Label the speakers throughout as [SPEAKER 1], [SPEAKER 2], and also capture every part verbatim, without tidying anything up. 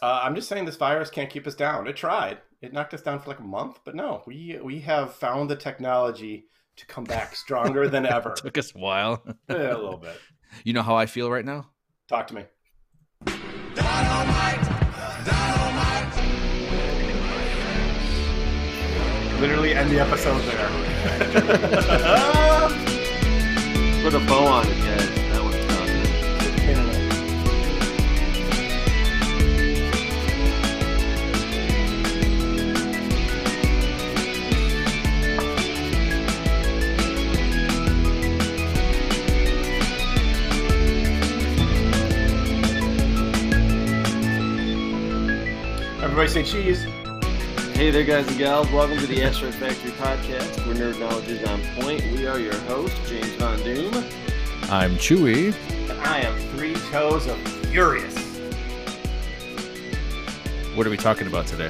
[SPEAKER 1] Uh, I'm just saying this virus can't keep us down. It tried. It knocked us down for like a month, but no, we we have found the technology to come back stronger than ever.
[SPEAKER 2] It took us a while.
[SPEAKER 1] Yeah, a little bit.
[SPEAKER 2] You know how I feel right now?
[SPEAKER 1] Talk to me.
[SPEAKER 3] Dynamite! Dynamite!
[SPEAKER 1] Literally end the episode there.
[SPEAKER 4] Put a bow on it, guys. That one's done.
[SPEAKER 1] Everybody say cheese.
[SPEAKER 4] Hey there, guys and gals. Welcome to the Asteroid Factory podcast, where nerd knowledge is on point. We are your hosts, James Von Doom.
[SPEAKER 2] I'm Chewy.
[SPEAKER 1] And I am three toes of furious.
[SPEAKER 2] What are we talking about today?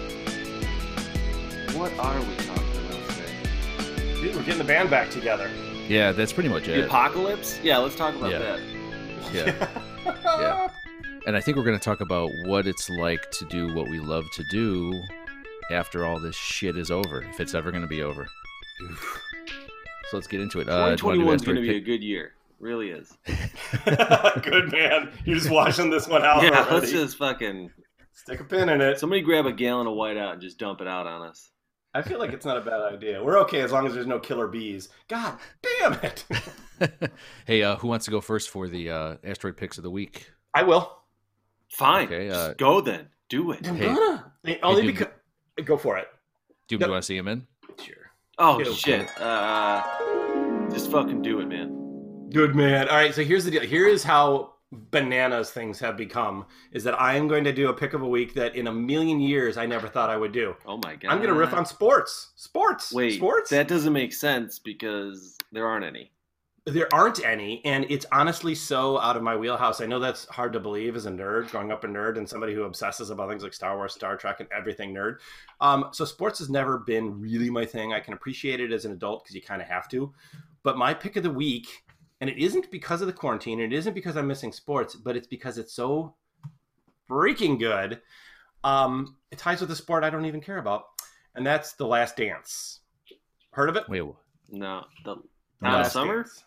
[SPEAKER 4] What are we talking about today?
[SPEAKER 1] Dude, we're getting the band back together.
[SPEAKER 2] Yeah, that's pretty much
[SPEAKER 4] The
[SPEAKER 2] it.
[SPEAKER 4] apocalypse? Yeah, let's talk about
[SPEAKER 2] Yeah.
[SPEAKER 4] that.
[SPEAKER 2] Yeah. Yeah. And I think we're going to talk about what it's like to do what we love to do after all this shit is over, if it's ever going to be over. So let's get into it. Uh,
[SPEAKER 4] twenty twenty-one is
[SPEAKER 2] do you
[SPEAKER 4] going
[SPEAKER 2] wanna
[SPEAKER 4] to
[SPEAKER 2] do
[SPEAKER 4] be a good year. Really is.
[SPEAKER 1] Good man. You're just washing this one out
[SPEAKER 4] Yeah,
[SPEAKER 1] already.
[SPEAKER 4] let's just fucking...
[SPEAKER 1] Stick a pin in it.
[SPEAKER 4] Somebody grab a gallon of white out and just dump it out on us.
[SPEAKER 1] I feel like it's not a bad idea. We're okay as long as there's no killer bees. God damn it.
[SPEAKER 2] Hey, uh, who wants to go first for the uh, asteroid picks of the week?
[SPEAKER 1] I will.
[SPEAKER 4] Fine.
[SPEAKER 2] Okay, uh,
[SPEAKER 4] just go then. Do it.
[SPEAKER 1] I'm
[SPEAKER 2] Hey.
[SPEAKER 1] gonna. Only
[SPEAKER 2] Hey,
[SPEAKER 1] because. Go for it.
[SPEAKER 2] Doom,
[SPEAKER 1] Yep.
[SPEAKER 2] do you want to see him in?
[SPEAKER 1] Sure.
[SPEAKER 4] Oh,
[SPEAKER 1] Ew.
[SPEAKER 4] shit. Uh, just fucking do it, man.
[SPEAKER 1] Good man. All right, so here's the deal. Here is how bananas things have become, is that I am going to do a pick of a week that in a million years I never thought I would do.
[SPEAKER 4] Oh, my God.
[SPEAKER 1] I'm going to riff on sports. Sports.
[SPEAKER 4] Wait,
[SPEAKER 1] Sports?
[SPEAKER 4] that doesn't make sense because there aren't any.
[SPEAKER 1] There aren't any, and it's honestly so out of my wheelhouse. I know that's hard to believe as a nerd, growing up a nerd, and somebody who obsesses about things like Star Wars, Star Trek, and everything nerd. Um, so sports has never been really my thing. I can appreciate it as an adult because you kind of have to. But my pick of the week, and it isn't because of the quarantine, and it isn't because I'm missing sports, but it's because it's so freaking good. Um, it ties with a sport I don't even care about, and that's The Last Dance. Heard of it?
[SPEAKER 2] Wait, what?
[SPEAKER 4] No. The,
[SPEAKER 2] The
[SPEAKER 4] not
[SPEAKER 1] Last
[SPEAKER 4] summer?
[SPEAKER 1] Dance.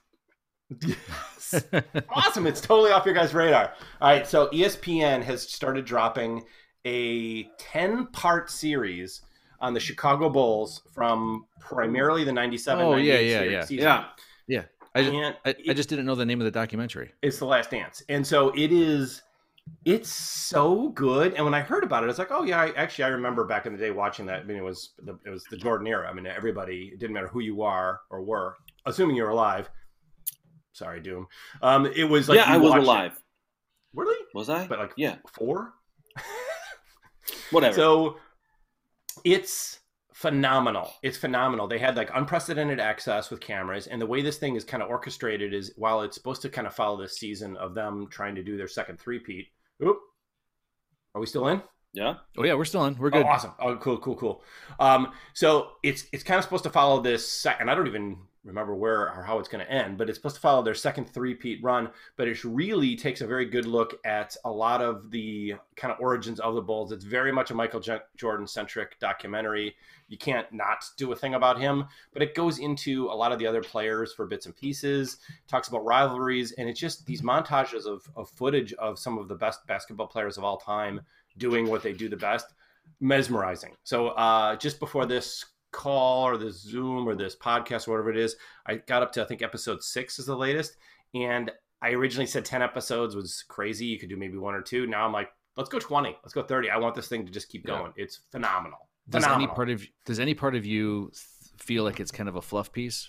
[SPEAKER 1] Yes. Awesome. It's totally off your guys' radar. All right. So E S P N has started dropping a ten-part series on the Chicago Bulls from primarily the ninety-seven
[SPEAKER 2] Oh, yeah,
[SPEAKER 1] ninety-eight
[SPEAKER 2] yeah,
[SPEAKER 1] series-
[SPEAKER 2] yeah.
[SPEAKER 1] season.
[SPEAKER 4] Yeah.
[SPEAKER 2] Yeah. I just,
[SPEAKER 1] And
[SPEAKER 2] I, I
[SPEAKER 1] it-
[SPEAKER 2] just didn't know the name of the documentary.
[SPEAKER 1] It's The Last Dance. And so it is, it's so good. And when I heard about it, I was like, oh, yeah, I, actually, I remember back in the day watching that. I mean, it was the, it was the Jordan era. I mean, everybody, it didn't matter who you are or were, assuming you were alive. Sorry, Doom. Um, it was like
[SPEAKER 4] yeah,
[SPEAKER 1] you
[SPEAKER 4] I was
[SPEAKER 1] watched it.
[SPEAKER 4] alive.
[SPEAKER 1] Really?
[SPEAKER 4] Was I?
[SPEAKER 1] But like
[SPEAKER 4] yeah.
[SPEAKER 1] four?
[SPEAKER 4] Whatever.
[SPEAKER 1] So it's phenomenal. It's phenomenal. They had like unprecedented access with cameras, and the way this thing is kind of orchestrated is while it's supposed to kind of follow this season of them trying to do their second three-peat. Oop. Are we still in?
[SPEAKER 4] yeah.
[SPEAKER 2] Oh, yeah, we're still on. We're good.
[SPEAKER 1] Oh, awesome. Oh, cool, cool, cool. Um, so it's it's kind of supposed to follow this second. I don't even remember where or how it's going to end, but it's supposed to follow their second three-peat run. But it really takes a very good look at a lot of the kind of origins of the Bulls. It's very much a Michael J- Jordan-centric documentary. You can't not do a thing about him, but it goes into a lot of the other players for bits and pieces, talks about rivalries, and it's just these montages of, of footage of some of the best basketball players of all time doing what they do the best. Mesmerizing. So uh, just before this call or this Zoom or this podcast or whatever it is, I got up to, I think, episode six is the latest. And I originally said ten episodes was crazy. You could do maybe one or two. Now I'm like, let's go twenty. Let's go thirty. I want this thing to just keep going. Yeah. It's phenomenal.
[SPEAKER 2] Does
[SPEAKER 1] phenomenal.
[SPEAKER 2] any part of does any part of you feel like it's kind of a fluff piece?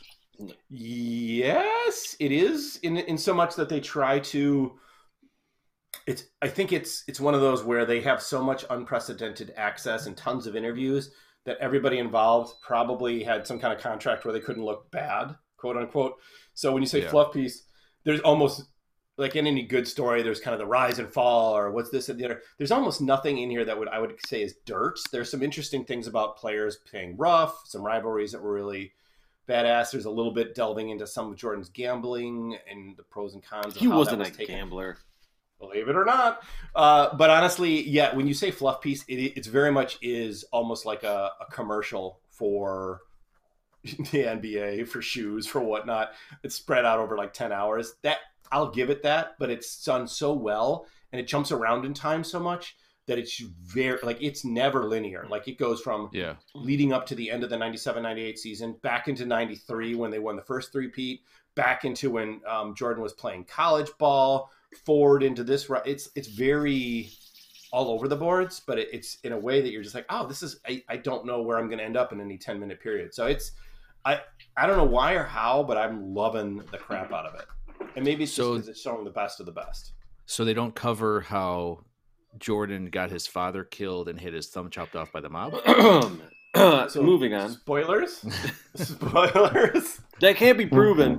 [SPEAKER 1] Yes, it is in in so much that they try to. It's. I think it's it's one of those where they have so much unprecedented access and tons of interviews that everybody involved probably had some kind of contract where they couldn't look bad, quote unquote. So when you say
[SPEAKER 2] yeah.
[SPEAKER 1] fluff piece, there's almost like in any good story, there's kind of the rise and fall or what's this and the other. There's almost nothing in here that would I would say is dirt. There's some interesting things about players playing rough, some rivalries that were really badass. There's a little bit delving into some of Jordan's gambling and the pros and cons. Of
[SPEAKER 4] he
[SPEAKER 1] how
[SPEAKER 4] wasn't
[SPEAKER 1] that was
[SPEAKER 4] a
[SPEAKER 1] taken.
[SPEAKER 4] gambler.
[SPEAKER 1] Believe it or not. Uh, but honestly, yeah, when you say fluff piece, it, it's very much is almost like a, a commercial for the N B A, for shoes, for whatnot. It's spread out over like ten hours. That I'll give it that, but it's done so well and it jumps around in time so much that it's very, like, it's never linear. Like, it goes from
[SPEAKER 2] Yeah.
[SPEAKER 1] leading up to the end of the ninety-seven ninety-eight season, back into ninety-three when they won the first three-peat, back into when um, Jordan was playing college ball, forward into this. It's it's very all over the boards, but it, it's in a way that you're just like, oh, this is, I, I don't know where I'm going to end up in any ten minute period. So it's, I, I don't know why or how, but I'm loving the crap out of it. And maybe it's just
[SPEAKER 2] So-
[SPEAKER 1] because it's showing the best of the best.
[SPEAKER 2] So they don't cover how Jordan got his father killed and had his thumb chopped off by the mob?
[SPEAKER 4] So moving on.
[SPEAKER 1] Spoilers? Spoilers?
[SPEAKER 4] That can't be proven.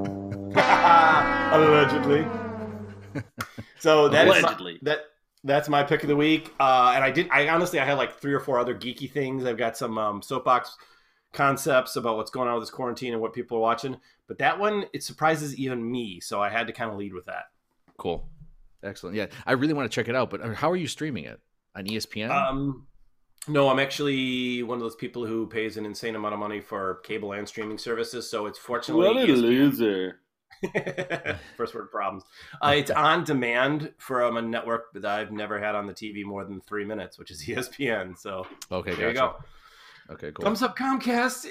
[SPEAKER 1] Allegedly. So that is
[SPEAKER 4] Allegedly.
[SPEAKER 1] my, that that's my pick of the week. Uh, and I did. I honestly, I had like three or four other geeky things. I've got some um, soapbox concepts about what's going on with this quarantine and what people are watching. But that one, it surprises even me. So I had to kind of lead with that.
[SPEAKER 2] Cool. Excellent. Yeah, I really want to check it out. But how are you streaming it? On E S P N?
[SPEAKER 1] Um, no, I'm actually one of those people who pays an insane amount of money for cable and streaming services. So it's fortunately
[SPEAKER 4] What a
[SPEAKER 1] E S P N.
[SPEAKER 4] loser.
[SPEAKER 1] First word problems. Uh, it's on demand from a network that I've never had on the T V more than three minutes, which is E S P N. So
[SPEAKER 2] okay,
[SPEAKER 1] there
[SPEAKER 2] gotcha.
[SPEAKER 1] you go.
[SPEAKER 2] Okay, cool.
[SPEAKER 1] Thumbs up, Comcast.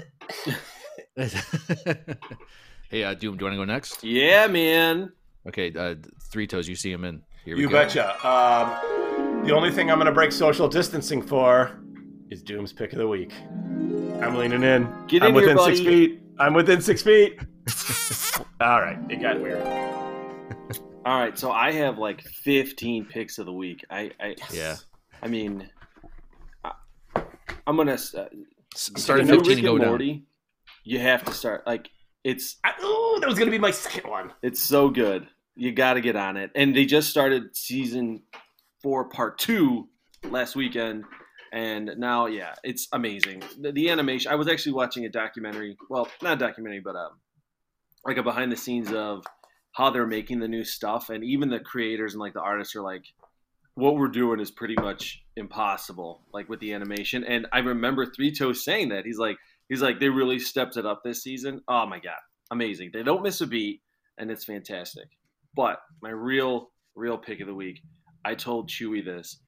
[SPEAKER 2] Hey, uh, Doom, do you want to go next?
[SPEAKER 4] Yeah, man.
[SPEAKER 2] Okay, uh, Three Toes, you see him in. Here we
[SPEAKER 1] You
[SPEAKER 2] go.
[SPEAKER 1] betcha. Um, the only thing I'm going to break social distancing for is Doom's pick of the week. I'm leaning in.
[SPEAKER 4] Get
[SPEAKER 1] I'm
[SPEAKER 4] in here,
[SPEAKER 1] within six
[SPEAKER 4] buddy.
[SPEAKER 1] feet. I'm within six feet. All right, it got weird.
[SPEAKER 4] All right, so I have like fifteen picks of the week. I, I,
[SPEAKER 2] Yeah.
[SPEAKER 4] I mean, I, I'm gonna uh,
[SPEAKER 2] S- Start at
[SPEAKER 4] you know
[SPEAKER 2] fifteen
[SPEAKER 4] Rick
[SPEAKER 2] and go down.
[SPEAKER 4] Morty, you have to start like it's
[SPEAKER 1] I, oh, that was going to be my second one.
[SPEAKER 4] it's so good. You got to get on it. And they just started season four, part two, last weekend, and now yeah, it's amazing. The, the animation. I was actually watching a documentary. Well, not a documentary, but um, like a behind the scenes of how they're making the new stuff, and even the creators and like the artists are like, what we're doing is pretty much impossible, like with the animation. And I remember Three Toes saying that. He's like, he's like, they really stepped it up this season. Oh my God. Amazing. They don't miss a beat and it's fantastic. But my real, real pick of the week, I told Chewy this.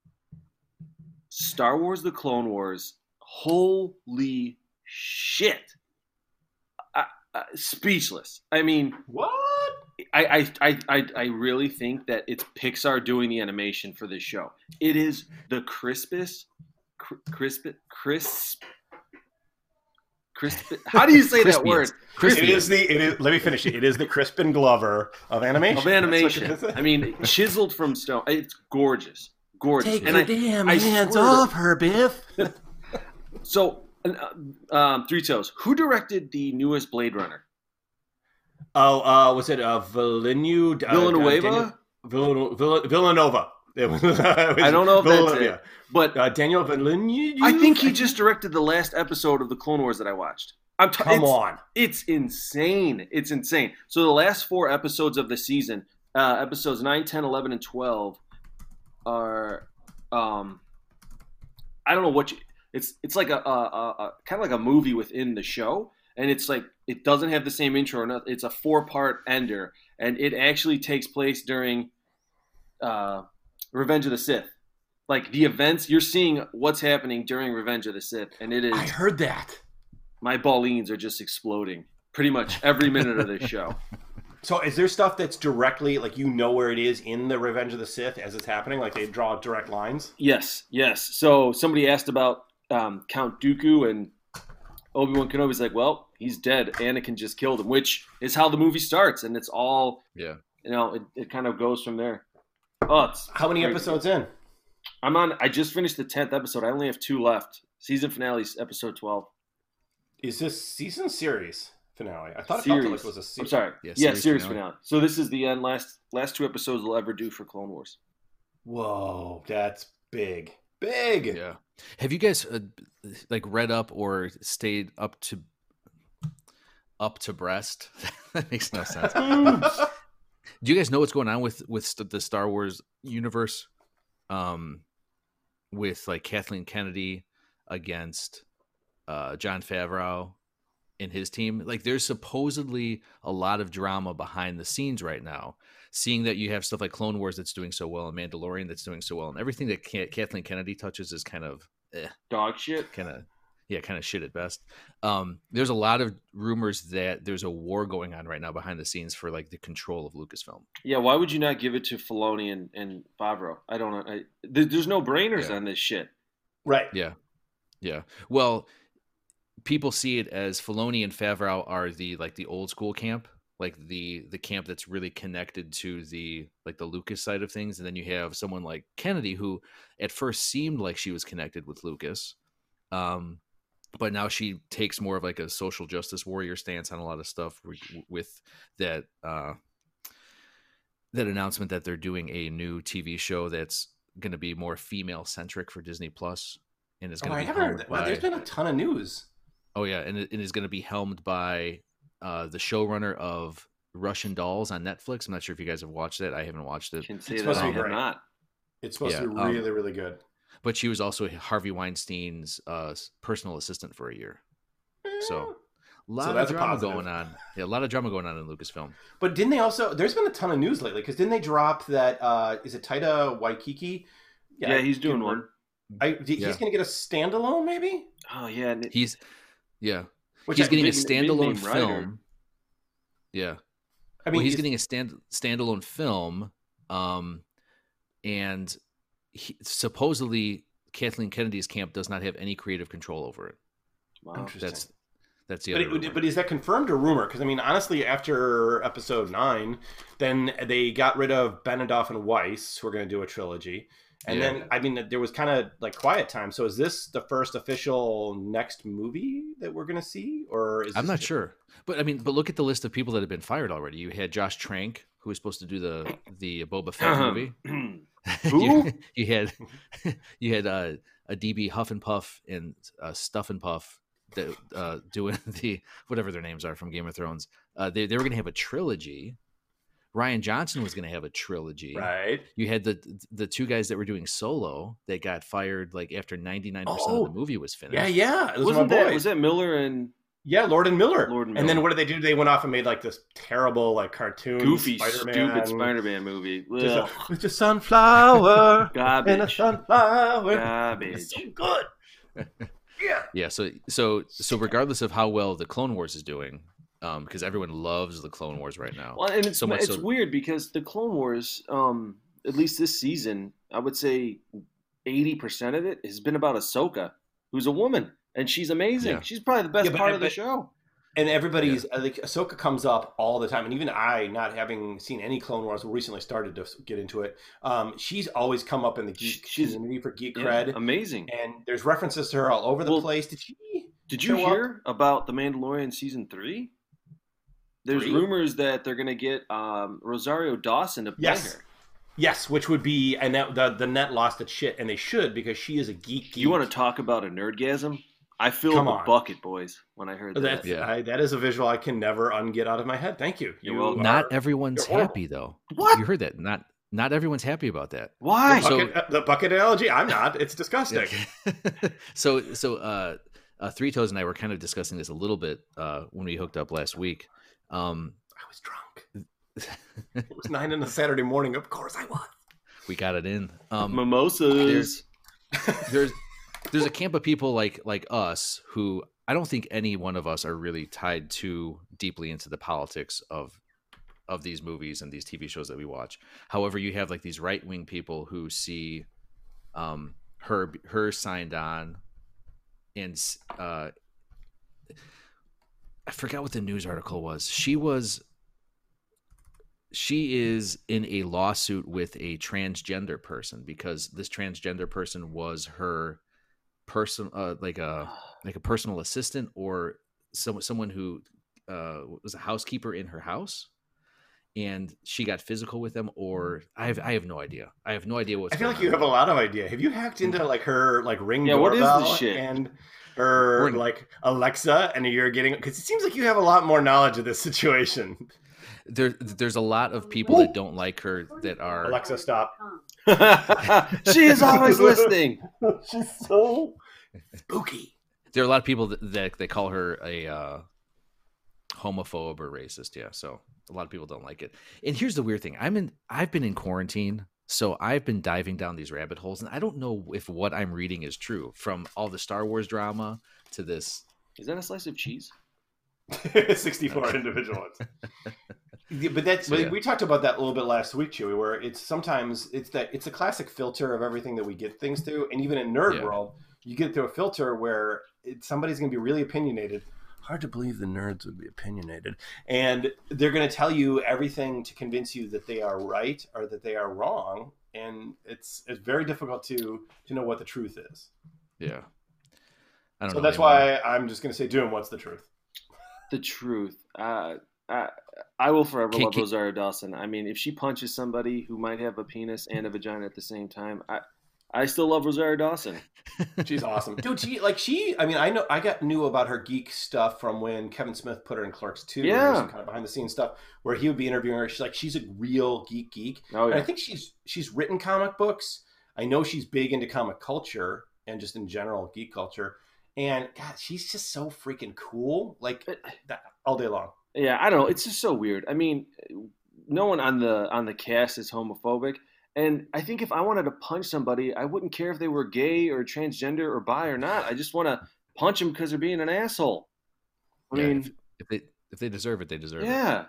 [SPEAKER 4] Star Wars The Clone Wars, holy shit. I, I, speechless. I mean,
[SPEAKER 1] What?
[SPEAKER 4] I, I, I, I really think that it's Pixar doing the animation for this show. It is the crispest, cr- crisp, crisp, crisp. How do you say that
[SPEAKER 2] Crispiest.
[SPEAKER 4] word?
[SPEAKER 2] Crispy.
[SPEAKER 1] It is the. It is. Let me finish it. It is the Crispin Glover of animation.
[SPEAKER 4] Of
[SPEAKER 1] That's
[SPEAKER 4] animation.
[SPEAKER 1] what it is.
[SPEAKER 4] I mean, chiseled from stone. It's gorgeous, gorgeous.
[SPEAKER 1] Take
[SPEAKER 4] And
[SPEAKER 1] your
[SPEAKER 4] I-
[SPEAKER 1] damn
[SPEAKER 4] I
[SPEAKER 1] hands
[SPEAKER 4] swear to-
[SPEAKER 1] off her, Biff.
[SPEAKER 4] So, uh, um, Three Toes. Who directed the newest Blade Runner?
[SPEAKER 1] Oh, uh, was it uh, Villeneuve? Uh,
[SPEAKER 4] Villanueva?
[SPEAKER 1] Daniel, Villan- Vill- Villanova. It was, it was
[SPEAKER 4] I don't know if that's
[SPEAKER 1] Villanova.
[SPEAKER 4] it, but
[SPEAKER 1] Uh, Daniel Villeneuve.
[SPEAKER 4] I think he just directed the last episode of the Clone Wars that I watched. I'm t-
[SPEAKER 1] Come
[SPEAKER 4] it's,
[SPEAKER 1] on.
[SPEAKER 4] It's insane. It's insane. So the last four episodes of the season, uh, episodes nine, ten, eleven, and twelve are, um, I don't know what you, it's, it's like a, a, a, a kind of like a movie within the show. And it's like, it doesn't have the same intro. or nothing. It's a four part ender. And it actually takes place during, uh, Revenge of the Sith. Like the events, you're seeing what's happening during Revenge of the Sith. And it is,
[SPEAKER 1] I heard that.
[SPEAKER 4] my ballines are just exploding pretty much every minute of this show.
[SPEAKER 1] So is there stuff that's directly, like, you know where it is in the Revenge of the Sith as it's happening? Like they draw direct lines?
[SPEAKER 4] Yes, yes. So somebody asked about um, Count Dooku, and Obi-Wan Kenobi's like, well, he's dead. Anakin just killed him, which is how the movie starts. And it's all,
[SPEAKER 2] Yeah.
[SPEAKER 4] you know, it, it kind of goes from there. Oh, it's
[SPEAKER 1] How many
[SPEAKER 4] crazy.
[SPEAKER 1] episodes in?
[SPEAKER 4] I'm on, I just finished the tenth episode. I only have two left. Season finale's episode twelve.
[SPEAKER 1] Is this season series finale? I thought it
[SPEAKER 4] Series.
[SPEAKER 1] felt like it was a season.
[SPEAKER 4] I'm sorry.
[SPEAKER 2] Yeah,
[SPEAKER 4] Yeah,
[SPEAKER 2] series
[SPEAKER 4] series,
[SPEAKER 2] finale.
[SPEAKER 4] finale. So this is the end. Last last two episodes we'll ever do for Clone Wars.
[SPEAKER 1] Whoa, that's big. Big.
[SPEAKER 2] Yeah. Have you guys uh, like read up or stayed up to up to breast? That makes no sense. Do you guys know what's going on with with st- the Star Wars universe? Um, with like Kathleen Kennedy against uh, Jon Favreau and his team. Like, there's supposedly a lot of drama behind the scenes right now. Seeing that you have stuff like Clone Wars that's doing so well, and Mandalorian that's doing so well, and everything that Ka- Kathleen Kennedy touches is kind of eh,
[SPEAKER 4] Dog shit.
[SPEAKER 2] kind of yeah, kind of shit at best. Um, there's a lot of rumors that there's a war going on right now behind the scenes for like the control of Lucasfilm.
[SPEAKER 4] Yeah, why would you not give it to Filoni and, and Favreau? I don't know. I, there, there's no brainers
[SPEAKER 2] Yeah.
[SPEAKER 4] on this shit.
[SPEAKER 1] Right.
[SPEAKER 2] Yeah, yeah. Well, people see it as Filoni and Favreau are the like the old school camp, like the the camp that's really connected to the like the Lucas side of things, and then you have someone like Kennedy who at first seemed like she was connected with Lucas. Um, but now she takes more of like a social justice warrior stance on a lot of stuff with that uh, that announcement that they're doing a new T V show that's going to be more female centric for Disney Plus, and it's
[SPEAKER 1] Oh,
[SPEAKER 2] going
[SPEAKER 1] I
[SPEAKER 2] to be
[SPEAKER 1] haven't heard
[SPEAKER 2] helmed
[SPEAKER 1] that. Wow,
[SPEAKER 2] by,
[SPEAKER 1] there's been a ton of news.
[SPEAKER 2] oh yeah, and it, it is going to be helmed by uh, the showrunner of Russian Dolls on Netflix. I'm not sure if you guys have watched it. I haven't watched it.
[SPEAKER 4] Can say
[SPEAKER 1] It's
[SPEAKER 4] that
[SPEAKER 1] supposed to
[SPEAKER 4] I
[SPEAKER 1] be
[SPEAKER 4] have
[SPEAKER 1] great.
[SPEAKER 4] not.
[SPEAKER 1] It's supposed
[SPEAKER 2] Yeah,
[SPEAKER 1] to be
[SPEAKER 2] um,
[SPEAKER 1] really, really good.
[SPEAKER 2] But she was also Harvey Weinstein's uh, personal assistant for a year. So a lot
[SPEAKER 1] that's
[SPEAKER 2] of
[SPEAKER 1] a
[SPEAKER 2] drama
[SPEAKER 1] positive.
[SPEAKER 2] going on. Yeah, a lot of drama going on in Lucasfilm.
[SPEAKER 1] But didn't they also? There's been a ton of news lately because didn't they drop that? Uh, is it Taika Waititi?
[SPEAKER 4] Yeah, he's doing
[SPEAKER 1] can-
[SPEAKER 4] one.
[SPEAKER 1] I, he's
[SPEAKER 2] Yeah.
[SPEAKER 1] going to get a standalone, maybe.
[SPEAKER 4] Oh yeah, and it-
[SPEAKER 2] He's yeah,
[SPEAKER 1] Which
[SPEAKER 2] he's
[SPEAKER 1] I-
[SPEAKER 2] getting a
[SPEAKER 4] big- big
[SPEAKER 2] standalone
[SPEAKER 4] name writer.
[SPEAKER 2] film. Yeah,
[SPEAKER 1] I mean,
[SPEAKER 2] well, he's
[SPEAKER 1] is-
[SPEAKER 2] getting a stand standalone film, um, and he, supposedly Kathleen Kennedy's camp does not have any creative control over it.
[SPEAKER 4] wow.
[SPEAKER 1] Interesting.
[SPEAKER 2] That's that's the
[SPEAKER 1] But,
[SPEAKER 2] other.
[SPEAKER 1] it,
[SPEAKER 2] rumor.
[SPEAKER 1] but is that confirmed or rumor? Because I mean, honestly, after episode nine, then they got rid of Benioff and Weiss, who are going to do a trilogy, and
[SPEAKER 2] Yeah.
[SPEAKER 1] then I mean, there was kind of like quiet time. So is this the first official next movie that we're going to see, or is
[SPEAKER 2] I'm
[SPEAKER 1] this
[SPEAKER 2] not
[SPEAKER 1] just-
[SPEAKER 2] sure, but I mean, but look at the list of people that have been fired already. You had Josh Trank, who was supposed to do the the Boba Fett movie.
[SPEAKER 1] Who?
[SPEAKER 2] you, you had you had uh, a D B Huff and Puff and uh, Stuff and Puff that uh, doing the whatever their names are from Game of Thrones. Uh, they they were going to have a trilogy. Ryan Johnson was going to have a trilogy.
[SPEAKER 1] Right.
[SPEAKER 2] You had the the two guys that were doing Solo that got fired like after ninety-nine percent
[SPEAKER 1] Oh,
[SPEAKER 2] of the movie was finished.
[SPEAKER 1] Yeah, yeah. Those
[SPEAKER 4] Wasn't
[SPEAKER 1] are my
[SPEAKER 4] that
[SPEAKER 1] boys.
[SPEAKER 4] was that Miller and
[SPEAKER 1] Yeah, Lord and Miller.
[SPEAKER 4] Lord and
[SPEAKER 1] And then
[SPEAKER 4] Miller.
[SPEAKER 1] what did they do? They went off and made like this terrible, like cartoon
[SPEAKER 4] goofy,
[SPEAKER 1] Spider-Man.
[SPEAKER 4] stupid Spider-Man movie?
[SPEAKER 1] Just
[SPEAKER 4] Ugh,
[SPEAKER 1] a, with a sunflower and a
[SPEAKER 4] garbage.
[SPEAKER 1] sunflower.
[SPEAKER 4] Garbage.
[SPEAKER 1] It's so good. Yeah.
[SPEAKER 2] Yeah, so so so regardless of how well the Clone Wars is doing, um, because everyone loves the Clone Wars right now.
[SPEAKER 4] Well, and it's
[SPEAKER 2] So much
[SPEAKER 4] it's
[SPEAKER 2] so-
[SPEAKER 4] weird because the Clone Wars, um, at least this season, I would say eighty percent of it has been about Ahsoka, who's a woman, and she's amazing.
[SPEAKER 2] Yeah.
[SPEAKER 4] She's probably the best
[SPEAKER 1] Yeah, but-
[SPEAKER 4] part of the
[SPEAKER 1] but-
[SPEAKER 4] show.
[SPEAKER 1] And everybody's uh, like Ahsoka comes up all the time, and even I, not having seen any Clone Wars, recently started to get into it. Um, she's always come up in the geek
[SPEAKER 4] She's-
[SPEAKER 1] community for geek
[SPEAKER 4] Yeah,
[SPEAKER 1] cred,
[SPEAKER 4] amazing.
[SPEAKER 1] and there's references to her all over the
[SPEAKER 4] Well,
[SPEAKER 1] place. Did she?
[SPEAKER 4] Did you
[SPEAKER 1] show up?
[SPEAKER 4] hear about the Mandalorian season three? There's
[SPEAKER 1] Three?
[SPEAKER 4] rumors that they're gonna get um, Rosario Dawson to play
[SPEAKER 1] Yes.
[SPEAKER 4] her.
[SPEAKER 1] Yes, which would be, and that, the the net lost its shit, and they should because she is a geek. geek.
[SPEAKER 4] You want to talk about a nerdgasm? I filled
[SPEAKER 1] Come
[SPEAKER 4] a
[SPEAKER 1] on.
[SPEAKER 4] bucket, boys, when I heard that.
[SPEAKER 1] That's,
[SPEAKER 2] Yeah.
[SPEAKER 1] I, that is a visual I can never unget out of my head. Thank you.
[SPEAKER 4] You're
[SPEAKER 1] You
[SPEAKER 4] welcome.
[SPEAKER 2] Not
[SPEAKER 1] are-
[SPEAKER 2] everyone's
[SPEAKER 1] you're horrible.
[SPEAKER 2] happy though.
[SPEAKER 4] What?
[SPEAKER 2] You heard that? Not not everyone's happy about that.
[SPEAKER 4] Why?
[SPEAKER 1] The bucket, uh, the bucket analogy. I'm not. It's disgusting.
[SPEAKER 2] so so uh, uh, Three Toes and I were kind of discussing this a little bit uh, when we hooked up last week. Um,
[SPEAKER 1] I was drunk. It was nine on a Saturday morning. Of course I was.
[SPEAKER 2] we got it in. Um,
[SPEAKER 4] Mimosas.
[SPEAKER 2] there's there's a camp of people like like us who I don't think any one of us are really tied too deeply into the politics of of these movies and these T V shows that we watch. However, you have like these right wing people who see um, her her signed on, and uh, I forgot what the news article was. She was she is in a lawsuit with a transgender person because this transgender person was her person uh, like a like a personal assistant or some, someone who uh, was a housekeeper in her house, and she got physical with them, or I have I have no idea. I have no idea what's
[SPEAKER 1] I feel
[SPEAKER 2] going
[SPEAKER 1] like you
[SPEAKER 2] on.
[SPEAKER 1] have a lot of idea. Have you hacked into like her like ring
[SPEAKER 4] Yeah, what is
[SPEAKER 1] doorbell
[SPEAKER 4] this shit?
[SPEAKER 1] and her
[SPEAKER 2] We're-
[SPEAKER 1] like Alexa, and you're getting because it seems like you have a lot more knowledge of this situation.
[SPEAKER 2] there, there's a lot of people that don't like her that are.
[SPEAKER 1] Alexa, stop.
[SPEAKER 4] She is always listening.
[SPEAKER 1] She's so spooky.
[SPEAKER 2] There are a lot of people that, that they call her a uh, homophobe or racist. Yeah, so a lot of people don't like it. And here's the weird thing: I'm in. I've been in quarantine, so I've been diving down these rabbit holes, and I don't know if what I'm reading is true. From all the Star Wars drama to this.
[SPEAKER 4] Is that a slice of cheese?
[SPEAKER 1] sixty-four individual ones. Yeah, but that's
[SPEAKER 2] So, yeah.
[SPEAKER 1] we talked about that a little bit last week, Chewy, where it's sometimes it's that it's a classic filter of everything that we get things through, and even in nerd
[SPEAKER 2] Yeah.
[SPEAKER 1] world, you get through a filter where it, somebody's going to be really opinionated. Hard to believe the nerds would be opinionated, and they're going to tell you everything to convince you that they are right or that they are wrong, and it's it's very difficult to to know what the truth is.
[SPEAKER 2] Yeah. I don't
[SPEAKER 1] So
[SPEAKER 2] know,
[SPEAKER 1] that's
[SPEAKER 2] maybe-
[SPEAKER 1] why I'm just going to say, Doom, what's the truth?
[SPEAKER 4] The truth. Uh, I, I will forever
[SPEAKER 2] Can-
[SPEAKER 4] love
[SPEAKER 2] can-
[SPEAKER 4] Rosario Dawson. I mean, if she punches somebody who might have a penis and a vagina at the same time, I, I still love Rosario Dawson.
[SPEAKER 1] She's awesome, dude. She like she. I mean, I know I got knew about her geek stuff from when Kevin Smith put her in Clerks two.
[SPEAKER 4] Yeah.
[SPEAKER 1] There was some kind of behind the scenes stuff where he would be interviewing her. She's like, she's a real geek geek.
[SPEAKER 4] Oh
[SPEAKER 1] And
[SPEAKER 4] yeah.
[SPEAKER 1] I think she's she's written comic books. I know she's big into comic culture and just in general geek culture. And God, she's just so freaking cool. Like that all day long.
[SPEAKER 4] Yeah, I don't know. It's just so weird. I mean, no one on the on the cast is homophobic, and I think if I wanted to punch somebody, I wouldn't care if they were gay or transgender or bi or not. I just want to punch them because they're being an asshole. I
[SPEAKER 2] Yeah,
[SPEAKER 4] mean,
[SPEAKER 2] if, if they if they deserve it, they deserve it.
[SPEAKER 4] yeah.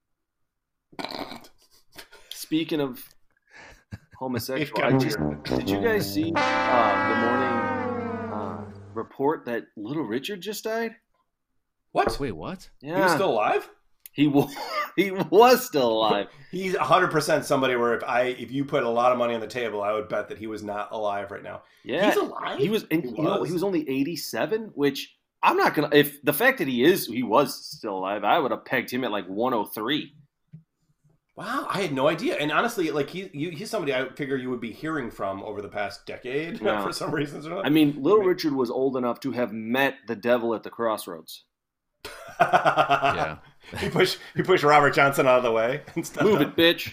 [SPEAKER 4] Speaking of homosexual, I
[SPEAKER 1] got
[SPEAKER 4] just did you guys see uh, the morning uh, report that Little Richard just died?
[SPEAKER 1] What?
[SPEAKER 2] Wait, what?
[SPEAKER 4] Yeah,
[SPEAKER 1] He was still alive?
[SPEAKER 4] he was he was still alive.
[SPEAKER 1] He's one hundred percent somebody where if I if you put a lot of money on the table, I would bet that he was not alive right now.
[SPEAKER 4] Yeah,
[SPEAKER 1] He's alive?
[SPEAKER 4] He was, and,
[SPEAKER 1] He
[SPEAKER 4] you know,
[SPEAKER 1] was?
[SPEAKER 4] he was only eighty-seven, which I'm not gonna. If the fact that he is, he was still alive, I would have pegged him at like one oh three.
[SPEAKER 1] Wow, I had no idea. And honestly, like he, you, he's somebody I figure you would be hearing from over the past decade
[SPEAKER 4] No.
[SPEAKER 1] for some reasons or
[SPEAKER 4] I mean, Little Richard was old enough to have met the devil at the crossroads.
[SPEAKER 2] Yeah.
[SPEAKER 1] he pushed he pushed Robert Johnson out of the way and stuff.
[SPEAKER 4] Move it, bitch.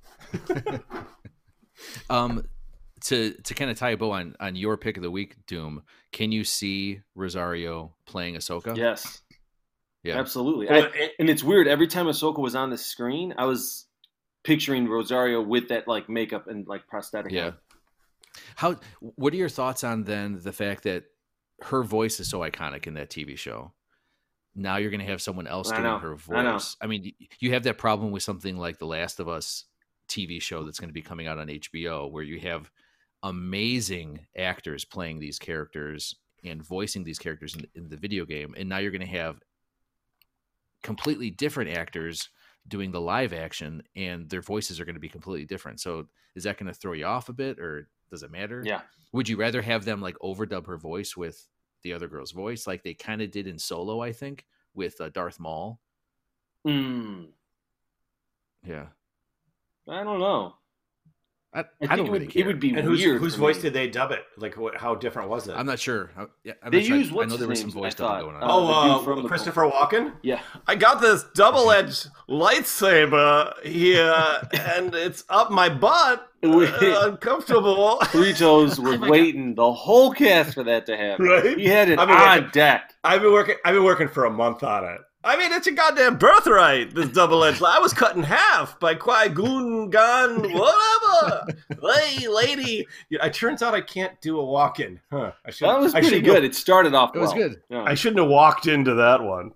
[SPEAKER 2] Um, to to kind of tie a bow on on your pick of the week, Doom. Can you see Rosario playing Ahsoka?
[SPEAKER 4] Yes,
[SPEAKER 2] Yeah.
[SPEAKER 4] absolutely.
[SPEAKER 1] Well,
[SPEAKER 4] I,
[SPEAKER 1] and-
[SPEAKER 4] and it's weird. Every time Ahsoka was on the screen, I was picturing Rosario with that like makeup and like prosthetic.
[SPEAKER 2] Yeah.
[SPEAKER 4] on.
[SPEAKER 2] How? What are your thoughts on then the fact that her voice is so iconic in that T V show? Now you're going to have someone else
[SPEAKER 4] I
[SPEAKER 2] doing
[SPEAKER 4] know,
[SPEAKER 2] her
[SPEAKER 4] I know.
[SPEAKER 2] voice. I, mean, y- you have that problem with something like The Last of Us T V show that's going to be coming out on H B O, where you have amazing actors playing these characters and voicing these characters in, in the video game, and now you're going to have completely different actors doing the live action, and their voices are going to be completely different. So is that going to throw you off a bit, or does it matter?
[SPEAKER 4] Yeah.
[SPEAKER 2] Would you rather have them like overdub her voice with the other girl's voice, like they kind of did in Solo, I think, with uh, Darth Maul?
[SPEAKER 4] Mm,
[SPEAKER 2] Yeah,
[SPEAKER 4] I don't know.
[SPEAKER 2] I,
[SPEAKER 4] I,
[SPEAKER 2] I,
[SPEAKER 4] think
[SPEAKER 2] don't
[SPEAKER 4] it
[SPEAKER 2] really
[SPEAKER 4] would,
[SPEAKER 2] care.
[SPEAKER 4] it would be
[SPEAKER 1] And whose,
[SPEAKER 4] weird.
[SPEAKER 1] whose
[SPEAKER 4] for
[SPEAKER 1] voice
[SPEAKER 4] me.
[SPEAKER 1] did they dub it? Like, what, how different was it?
[SPEAKER 2] I'm not sure. I, yeah, I'm
[SPEAKER 4] They
[SPEAKER 2] not sure.
[SPEAKER 4] use
[SPEAKER 2] I
[SPEAKER 4] what's
[SPEAKER 2] know there was
[SPEAKER 4] his
[SPEAKER 2] some
[SPEAKER 4] name,
[SPEAKER 2] voice
[SPEAKER 4] I thought.
[SPEAKER 2] dubbing going on.
[SPEAKER 4] Uh,
[SPEAKER 1] oh,
[SPEAKER 4] the dude
[SPEAKER 1] uh,
[SPEAKER 4] from the-
[SPEAKER 1] Christopher Walken?
[SPEAKER 4] Yeah.
[SPEAKER 1] I got this double-edged lightsaber here, and it's up my butt.
[SPEAKER 4] Wait.
[SPEAKER 1] Uh, uncomfortable.
[SPEAKER 4] Fritos was waiting the whole cast for that to happen.
[SPEAKER 1] Right?
[SPEAKER 4] He had it
[SPEAKER 1] I've been
[SPEAKER 4] on
[SPEAKER 1] working-
[SPEAKER 4] deck.
[SPEAKER 1] I've been working. I've been working for a month on it. I mean, it's a goddamn birthright. This double-edged. I was cut in half by Qui Gon, Gon, whatever. Hey, lady. Yeah, it turns out I can't do a walk-in. Huh? I should.
[SPEAKER 4] That was
[SPEAKER 1] I
[SPEAKER 4] pretty
[SPEAKER 1] should
[SPEAKER 4] good.
[SPEAKER 1] Go,
[SPEAKER 4] It started off
[SPEAKER 2] It was
[SPEAKER 4] well.
[SPEAKER 2] good.
[SPEAKER 4] Yeah.
[SPEAKER 1] I shouldn't have walked into that one.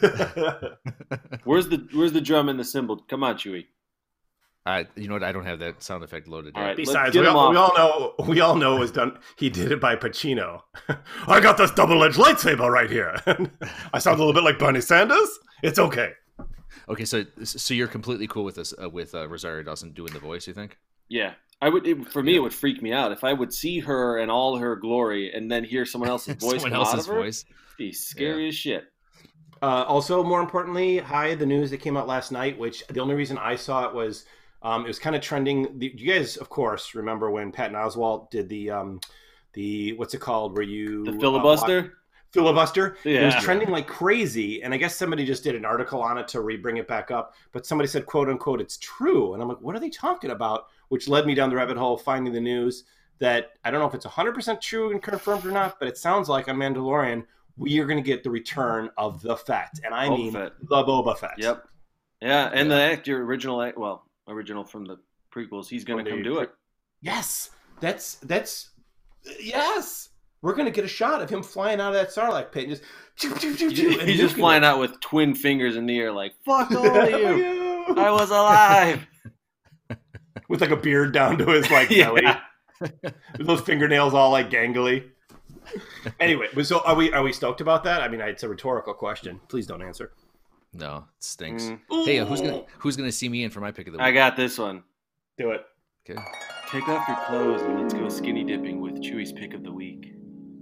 [SPEAKER 4] Where's the Where's the drum and the cymbal? Come on, Chewie.
[SPEAKER 2] I, you know what? I don't have that sound effect loaded
[SPEAKER 4] All
[SPEAKER 2] yet.
[SPEAKER 4] right.
[SPEAKER 1] Besides,
[SPEAKER 4] get
[SPEAKER 1] we
[SPEAKER 4] him
[SPEAKER 1] all,
[SPEAKER 4] off.
[SPEAKER 1] we all know. We all know it was done. He did it by Pacino. I got this double-edged lightsaber right here. I sound a little bit like Bernie Sanders. It's okay.
[SPEAKER 2] Okay, so so you're completely cool with this uh, with uh, Rosario Dawson doing the voice? You think?
[SPEAKER 4] Yeah, I would. It, for me, it would freak me out if I would see her in all her glory and then hear someone else's voice
[SPEAKER 2] Someone
[SPEAKER 4] come out
[SPEAKER 2] else's
[SPEAKER 4] of her.
[SPEAKER 2] voice.
[SPEAKER 4] Be scary as shit.
[SPEAKER 1] Uh, also, more importantly, hi, the news that came out last night, which the only reason I saw it was um, it was kind of trending. The, you guys, of course, remember when Patton Oswalt did the um, the what's it called? Where you
[SPEAKER 4] The
[SPEAKER 1] uh,
[SPEAKER 4] filibuster.
[SPEAKER 1] watch- filibuster. It was
[SPEAKER 4] Yeah.
[SPEAKER 1] trending like crazy, and I guess somebody just did an article on it to re-bring it back up. But somebody said, "quote unquote," it's true, and I'm like, "What are they talking about?" Which led me down the rabbit hole, finding the news that I don't know if it's one hundred percent true and confirmed or not, but it sounds like on Mandalorian we are going to get the return of the Fett, and I
[SPEAKER 4] Boba
[SPEAKER 1] mean
[SPEAKER 4] Fett.
[SPEAKER 1] the Boba Fett.
[SPEAKER 4] Yep. Yeah, and the actor, original, act- well, original from the prequels, he's going
[SPEAKER 1] From
[SPEAKER 4] to come
[SPEAKER 1] the
[SPEAKER 4] do it.
[SPEAKER 1] Yes, that's that's yes. We're gonna get a shot of him flying out of that Sarlacc pit and just. choo, choo, choo, choo, and
[SPEAKER 4] He's just
[SPEAKER 1] nuking
[SPEAKER 4] flying
[SPEAKER 1] it.
[SPEAKER 4] out with twin fingers in the air, like "fuck all of you,
[SPEAKER 1] you.
[SPEAKER 4] I was alive."
[SPEAKER 1] With like a beard down to his like belly,
[SPEAKER 4] Yeah.
[SPEAKER 1] with those fingernails all like gangly. Anyway, but so are we? Are we stoked about that? I mean, it's a rhetorical question. Please don't answer.
[SPEAKER 2] No, it stinks.
[SPEAKER 4] Mm,
[SPEAKER 2] Hey, uh, who's gonna who's gonna see me in for my pick of the week?
[SPEAKER 4] I got this one.
[SPEAKER 1] Do it.
[SPEAKER 2] Okay.
[SPEAKER 4] Take off your clothes and let's go skinny dipping with Chewy's pick of the week.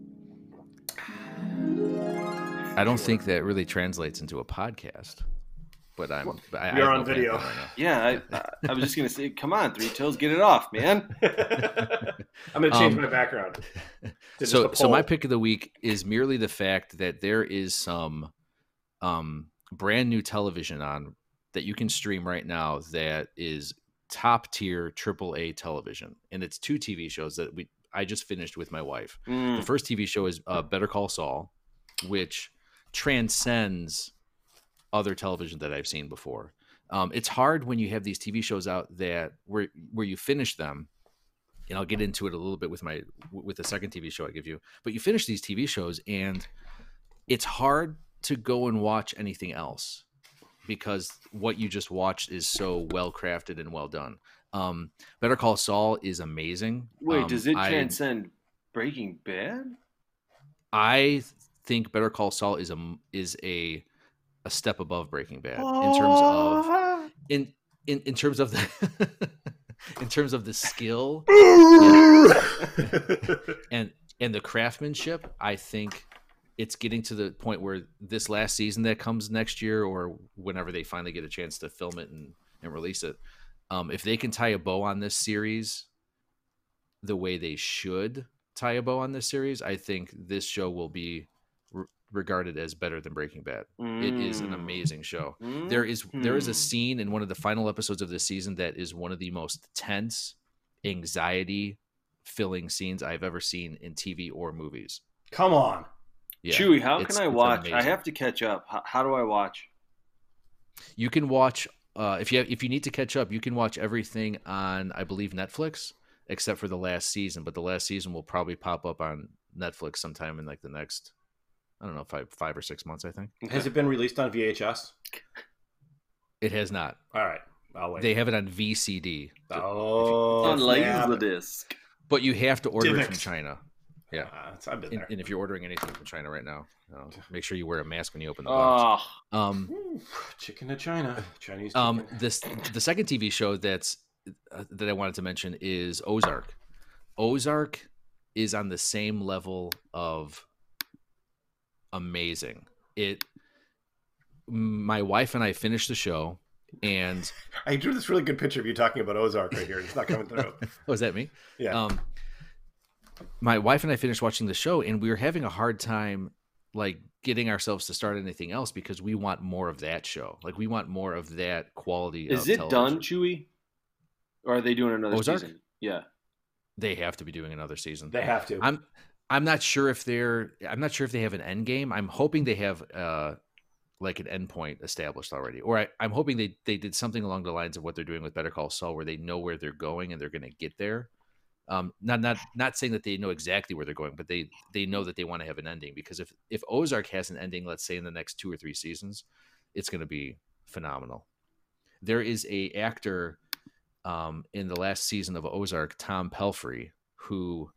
[SPEAKER 2] I don't think that really translates into a podcast, but I'm. But I,
[SPEAKER 1] We
[SPEAKER 2] I
[SPEAKER 1] are
[SPEAKER 2] have
[SPEAKER 1] on
[SPEAKER 2] no
[SPEAKER 1] video.
[SPEAKER 2] plan right now.
[SPEAKER 4] Yeah, I, I, I was just gonna say, come on, Three Toes, get it off, man.
[SPEAKER 1] I'm gonna change
[SPEAKER 2] Um,
[SPEAKER 1] my background. to just
[SPEAKER 2] So,
[SPEAKER 1] a
[SPEAKER 2] so my
[SPEAKER 1] poll.
[SPEAKER 2] pick of the week is merely the fact that there is some um, brand new television on that you can stream right now that is top tier triple A television, and it's two T V shows that we I just finished with my wife. The
[SPEAKER 4] Mm,
[SPEAKER 2] first T V show is uh, Better Call Saul, which transcends other television that I've seen before. Um, it's hard when you have these T V shows out that where where you finish them, and I'll get into it a little bit with my with the second T V show I give you. But you finish these T V shows, and it's hard to go and watch anything else because what you just watched is so well crafted and well done. Um, Better Call Saul is amazing.
[SPEAKER 4] wait,
[SPEAKER 2] Um,
[SPEAKER 4] does it
[SPEAKER 2] I-
[SPEAKER 4] transcend Breaking Bad?
[SPEAKER 2] I think Better Call Saul is a is a a step above Breaking Bad in terms of in in, in terms of the in terms of the skill and and the craftsmanship. I think it's getting to the point where this last season that comes next year or whenever they finally get a chance to film it and, and release it, um, if they can tie a bow on this series the way they should tie a bow on this series, I think this show will be re- regarded as better than Breaking Bad. It is an
[SPEAKER 4] Mm.
[SPEAKER 2] amazing show.
[SPEAKER 4] Mm.
[SPEAKER 2] There is there is a
[SPEAKER 4] Hmm.
[SPEAKER 2] scene in one of the final episodes of this season that is one of the most tense, anxiety filling scenes I've ever seen in T V or movies.
[SPEAKER 1] Come on.
[SPEAKER 2] Yeah,
[SPEAKER 4] Chewy, how
[SPEAKER 2] it's-
[SPEAKER 4] can I
[SPEAKER 2] it's
[SPEAKER 4] watch? I
[SPEAKER 2] amazing.
[SPEAKER 4] have to catch up. How, how do I watch?
[SPEAKER 2] You can watch uh, if you have, if you need to catch up, you can watch everything on I believe Netflix except for the last season. But the last season will probably pop up on Netflix sometime in like the next I don't know five five or six months. I think
[SPEAKER 1] Has it been released on V H S?
[SPEAKER 2] it has not.
[SPEAKER 1] All right. I'll wait.
[SPEAKER 2] They have it on V C D,
[SPEAKER 1] oh,
[SPEAKER 4] On
[SPEAKER 1] snap.
[SPEAKER 4] Laserdisc.
[SPEAKER 2] but you have to order it from
[SPEAKER 1] Divx.
[SPEAKER 2] China. Yeah.
[SPEAKER 1] Uh, it's- I've been
[SPEAKER 2] And,
[SPEAKER 1] there.
[SPEAKER 2] and if you're ordering anything from China right now, uh, make sure you wear a mask when you open the box.
[SPEAKER 4] Oh,
[SPEAKER 2] Um,
[SPEAKER 1] Ooh, chicken to China. Chinese
[SPEAKER 2] um,
[SPEAKER 1] chicken.
[SPEAKER 2] this the second T V show that's uh, that I wanted to mention is Ozark. Ozark is on the same level of amazing. It. My wife and I finished the show, and
[SPEAKER 1] I drew this really good picture of you talking about Ozark right here. It's not coming through.
[SPEAKER 2] oh, is that me?
[SPEAKER 1] Yeah.
[SPEAKER 2] Um, my wife and I finished watching the show, and we were having a hard time, like getting ourselves to start anything else because we want more of that show. Like we want more of that quality.
[SPEAKER 4] is
[SPEAKER 2] of
[SPEAKER 4] it
[SPEAKER 2] television.
[SPEAKER 4] done, Chewy? Or are they doing another
[SPEAKER 2] Ozark?
[SPEAKER 4] season? Yeah.
[SPEAKER 2] They have to be doing another season.
[SPEAKER 1] they have to.
[SPEAKER 2] I'm I'm not sure if they're I'm not sure if they have an end game. I'm hoping they have uh like an end point established already. Or I, I'm hoping they they did something along the lines of what they're doing with Better Call Saul where they know where they're going and they're gonna get there. Um not not not saying that they know exactly where they're going, but they they know that they want to have an ending because if if Ozark has an ending, let's say in the next two or three seasons, it's gonna be phenomenal. There is a actor um in the last season of Ozark, Tom Pelphrey, who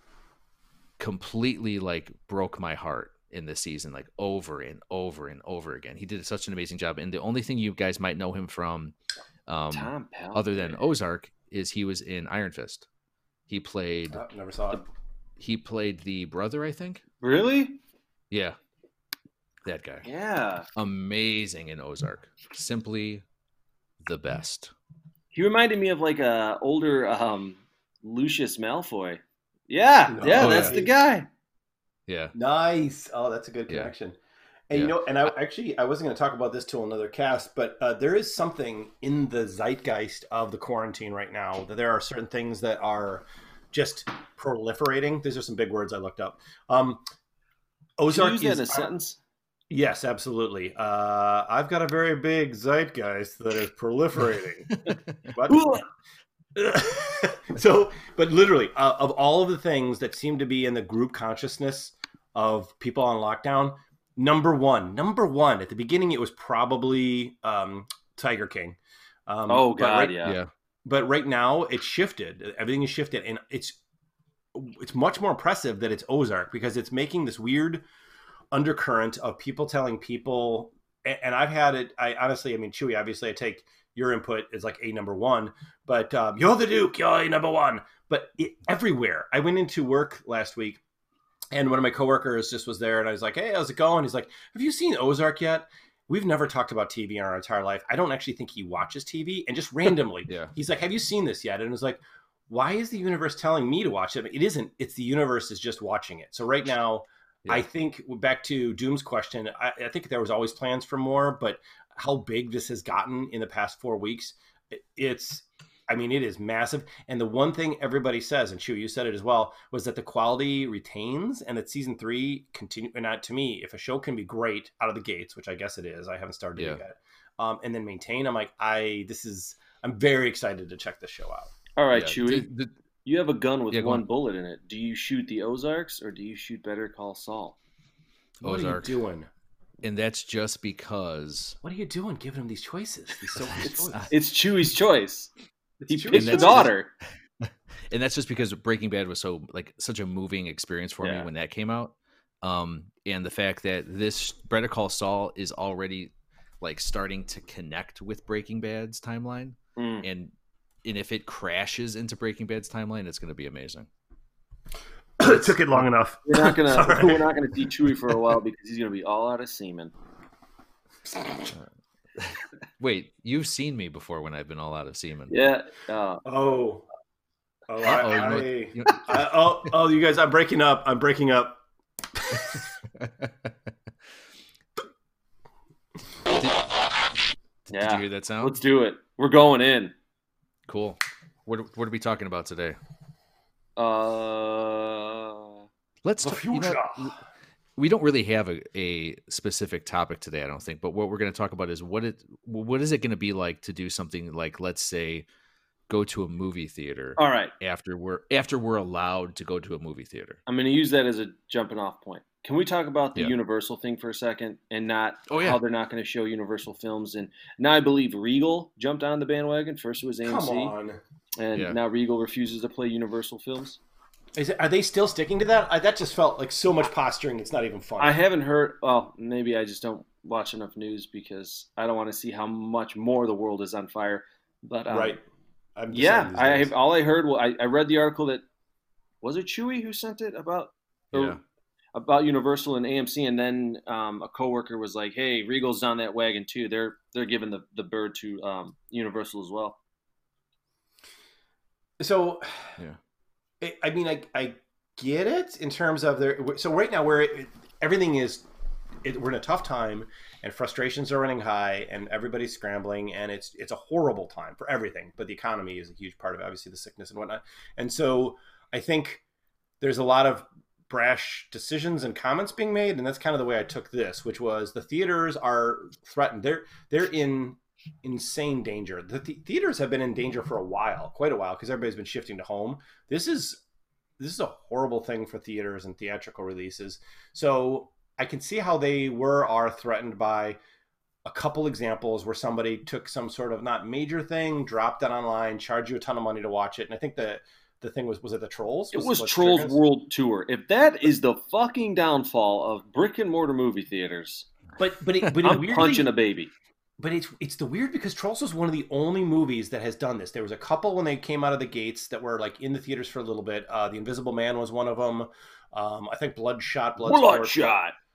[SPEAKER 2] completely like broke my heart in this season, like over and over and over again. He did such an amazing job. And the only thing you guys might know him from, um,
[SPEAKER 4] Tom Pelphrey.
[SPEAKER 2] other than Ozark, is he was in Iron Fist. He played
[SPEAKER 1] Oh, never saw it.
[SPEAKER 2] he played the brother, I think.
[SPEAKER 4] Really?
[SPEAKER 2] Yeah, that guy.
[SPEAKER 4] Yeah.
[SPEAKER 2] Amazing in Ozark. Simply the best.
[SPEAKER 4] He reminded me of like a older um, Lucius Malfoy. Yeah,
[SPEAKER 1] No.
[SPEAKER 4] yeah,
[SPEAKER 2] Oh,
[SPEAKER 4] that's
[SPEAKER 1] yeah.
[SPEAKER 4] the guy.
[SPEAKER 2] Yeah.
[SPEAKER 1] Nice. Oh, that's a good
[SPEAKER 2] Yeah.
[SPEAKER 1] connection. And
[SPEAKER 2] Yeah.
[SPEAKER 1] you know, and I actually I wasn't going to talk about this till another cast, but uh, there is something in the zeitgeist of the quarantine right now that there are certain things that are just proliferating. These are some big words I looked up. Um,
[SPEAKER 4] Can you
[SPEAKER 1] Ozark
[SPEAKER 4] use that
[SPEAKER 1] is
[SPEAKER 4] in a sentence?
[SPEAKER 1] yes, absolutely. Uh, I've got a very big zeitgeist that is proliferating. What? So, but literally, uh, of all of the things that seem to be in the group consciousness of people on lockdown, number one, number one at the beginning, it was probably um, Tiger King. Um,
[SPEAKER 4] Oh
[SPEAKER 1] but
[SPEAKER 4] God,
[SPEAKER 1] right,
[SPEAKER 4] yeah.
[SPEAKER 2] Yeah.
[SPEAKER 1] but right now it's shifted. Everything is shifted, and it's it's much more impressive that it's Ozark because it's making this weird undercurrent of people telling people, and, and I've had it. I honestly, I mean, Chewy, obviously, I take your input as like a number one, but um, you're the Duke, you're a number one. But it, everywhere, I went into work last week, and one of my coworkers just was there, and I was like, "Hey, how's it going?" He's like, "Have you seen Ozark yet?" We've never talked about T V in our entire life. I don't actually think he watches T V, and just randomly,
[SPEAKER 2] Yeah.
[SPEAKER 1] he's like, "Have you seen this yet?" And it was like, why is the universe telling me to watch it? It isn't. It's the universe is just watching it. So right now,
[SPEAKER 2] Yeah.
[SPEAKER 1] I think back to Doom's question, I, I think there was always plans for more, but how big this has gotten in the past four weeks, it, it's, I mean, it is massive. And the one thing everybody says, and Chew, you said it as well, was that the quality retains and that season three continue. And not to me, if a show can be great out of the gates, which I guess it is, I haven't started
[SPEAKER 2] Yeah.
[SPEAKER 1] it yet, um, and then maintain, I'm like, I, this is, I'm very excited to check this show out.
[SPEAKER 4] All right,
[SPEAKER 2] Yeah.
[SPEAKER 4] Chewy.
[SPEAKER 2] The- the-
[SPEAKER 4] You have a gun with
[SPEAKER 2] Yeah, go
[SPEAKER 4] one
[SPEAKER 2] on.
[SPEAKER 4] bullet in it. Do you shoot the Ozarks or do you shoot Better Call Saul?
[SPEAKER 1] What
[SPEAKER 2] Ozark.
[SPEAKER 1] are you doing?
[SPEAKER 2] and that's just because
[SPEAKER 1] What are you doing giving him these choices? These so many choices.
[SPEAKER 4] It's Chewy's choice. He
[SPEAKER 1] Chewy's
[SPEAKER 4] picked the
[SPEAKER 2] that's-
[SPEAKER 4] daughter.
[SPEAKER 2] and that's just because Breaking Bad was so like such a moving experience for
[SPEAKER 4] Yeah.
[SPEAKER 2] me when that came out. Um, and the fact that this Better Call Saul is already like starting to connect with Breaking Bad's timeline,
[SPEAKER 4] Mm.
[SPEAKER 2] and and if it crashes into Breaking Bad's timeline, it's going to be amazing.
[SPEAKER 1] It took it long enough.
[SPEAKER 4] We're not gonna
[SPEAKER 1] Sorry.
[SPEAKER 4] we're not gonna see Chewy for a while because he's gonna be all out of semen.
[SPEAKER 2] Wait, you've seen me before when I've been all out of semen.
[SPEAKER 4] Yeah. Uh,
[SPEAKER 1] Oh. Oh,
[SPEAKER 2] Uh-oh,
[SPEAKER 1] I,
[SPEAKER 2] you know-
[SPEAKER 1] I-
[SPEAKER 2] you-
[SPEAKER 1] I- oh, oh, you guys, I'm breaking up. I'm breaking up.
[SPEAKER 2] Did, did
[SPEAKER 4] Yeah.
[SPEAKER 2] you hear that sound?
[SPEAKER 4] let's do it. We're going in.
[SPEAKER 2] Cool. What what are we talking about today?
[SPEAKER 4] Uh,
[SPEAKER 2] Let's
[SPEAKER 1] The
[SPEAKER 2] ta- you know,
[SPEAKER 1] future.
[SPEAKER 2] we don't really have a, a specific topic today, I don't think. But what we're going to talk about is what it what is it going to be like to do something like, let's say, go to a movie theater
[SPEAKER 4] all right.
[SPEAKER 2] after we're after we're allowed to go to a movie theater.
[SPEAKER 4] I'm gonna use that as a jumping off point. Can we talk about the
[SPEAKER 2] Yeah.
[SPEAKER 4] Universal thing for a second and not
[SPEAKER 2] Oh, yeah.
[SPEAKER 4] how they're not going to show Universal films? And now I believe Regal jumped on the bandwagon. First it was A M C,
[SPEAKER 1] Come on.
[SPEAKER 4] and
[SPEAKER 2] Yeah.
[SPEAKER 4] now Regal refuses to play Universal films.
[SPEAKER 1] Is it, are they still sticking to that? I, that just felt like so much posturing. It's not even fun.
[SPEAKER 4] I haven't heard. Well, maybe I just don't watch enough news because I don't want to see how much more the world is on fire. But um,
[SPEAKER 1] right. I'm just
[SPEAKER 4] yeah,
[SPEAKER 1] saying these
[SPEAKER 4] I
[SPEAKER 1] days.
[SPEAKER 4] have, all I heard. Well, I, I read the article that was it Chewy who sent it about or-
[SPEAKER 2] Yeah.
[SPEAKER 4] about Universal and A M C, and then um, a coworker was like, "Hey, Regal's on that wagon too. They're they're giving the, the bird to um, Universal as well."
[SPEAKER 1] So,
[SPEAKER 2] Yeah.
[SPEAKER 1] I- I mean, I, I get it in terms of their. So right now, where it, everything is, it, we're in a tough time, and frustrations are running high, and everybody's scrambling, and it's it's a horrible time for everything. But the economy is a huge part of it, obviously the sickness and whatnot. And so, I think there's a lot of brash decisions and comments being made, and that's kind of the way I took this, which was the theaters are threatened. They're they're in insane danger. The th- theaters have been in danger for a while, quite a while, because everybody's been shifting to home. This is this is a horrible thing for theaters and theatrical releases. So I can see how they were are threatened by a couple examples where somebody took some sort of not major thing, dropped it online, charged you a ton of money to watch it. And I think the the thing was was it the Trolls?
[SPEAKER 4] It was
[SPEAKER 1] what
[SPEAKER 4] Trolls
[SPEAKER 1] Strickland's-
[SPEAKER 4] World Tour. If that is the fucking downfall of brick and mortar movie theaters,
[SPEAKER 1] But but it, but it
[SPEAKER 4] I'm
[SPEAKER 1] weirdly,
[SPEAKER 4] punching a baby.
[SPEAKER 1] But it's it's the weird because Trolls was one of the only movies that has done this. There was a couple when they came out of the gates that were like in the theaters for a little bit. Uh, the Invisible Man was one of them. Um, I think Bloodshot, Bloodsport
[SPEAKER 4] Bloodshot.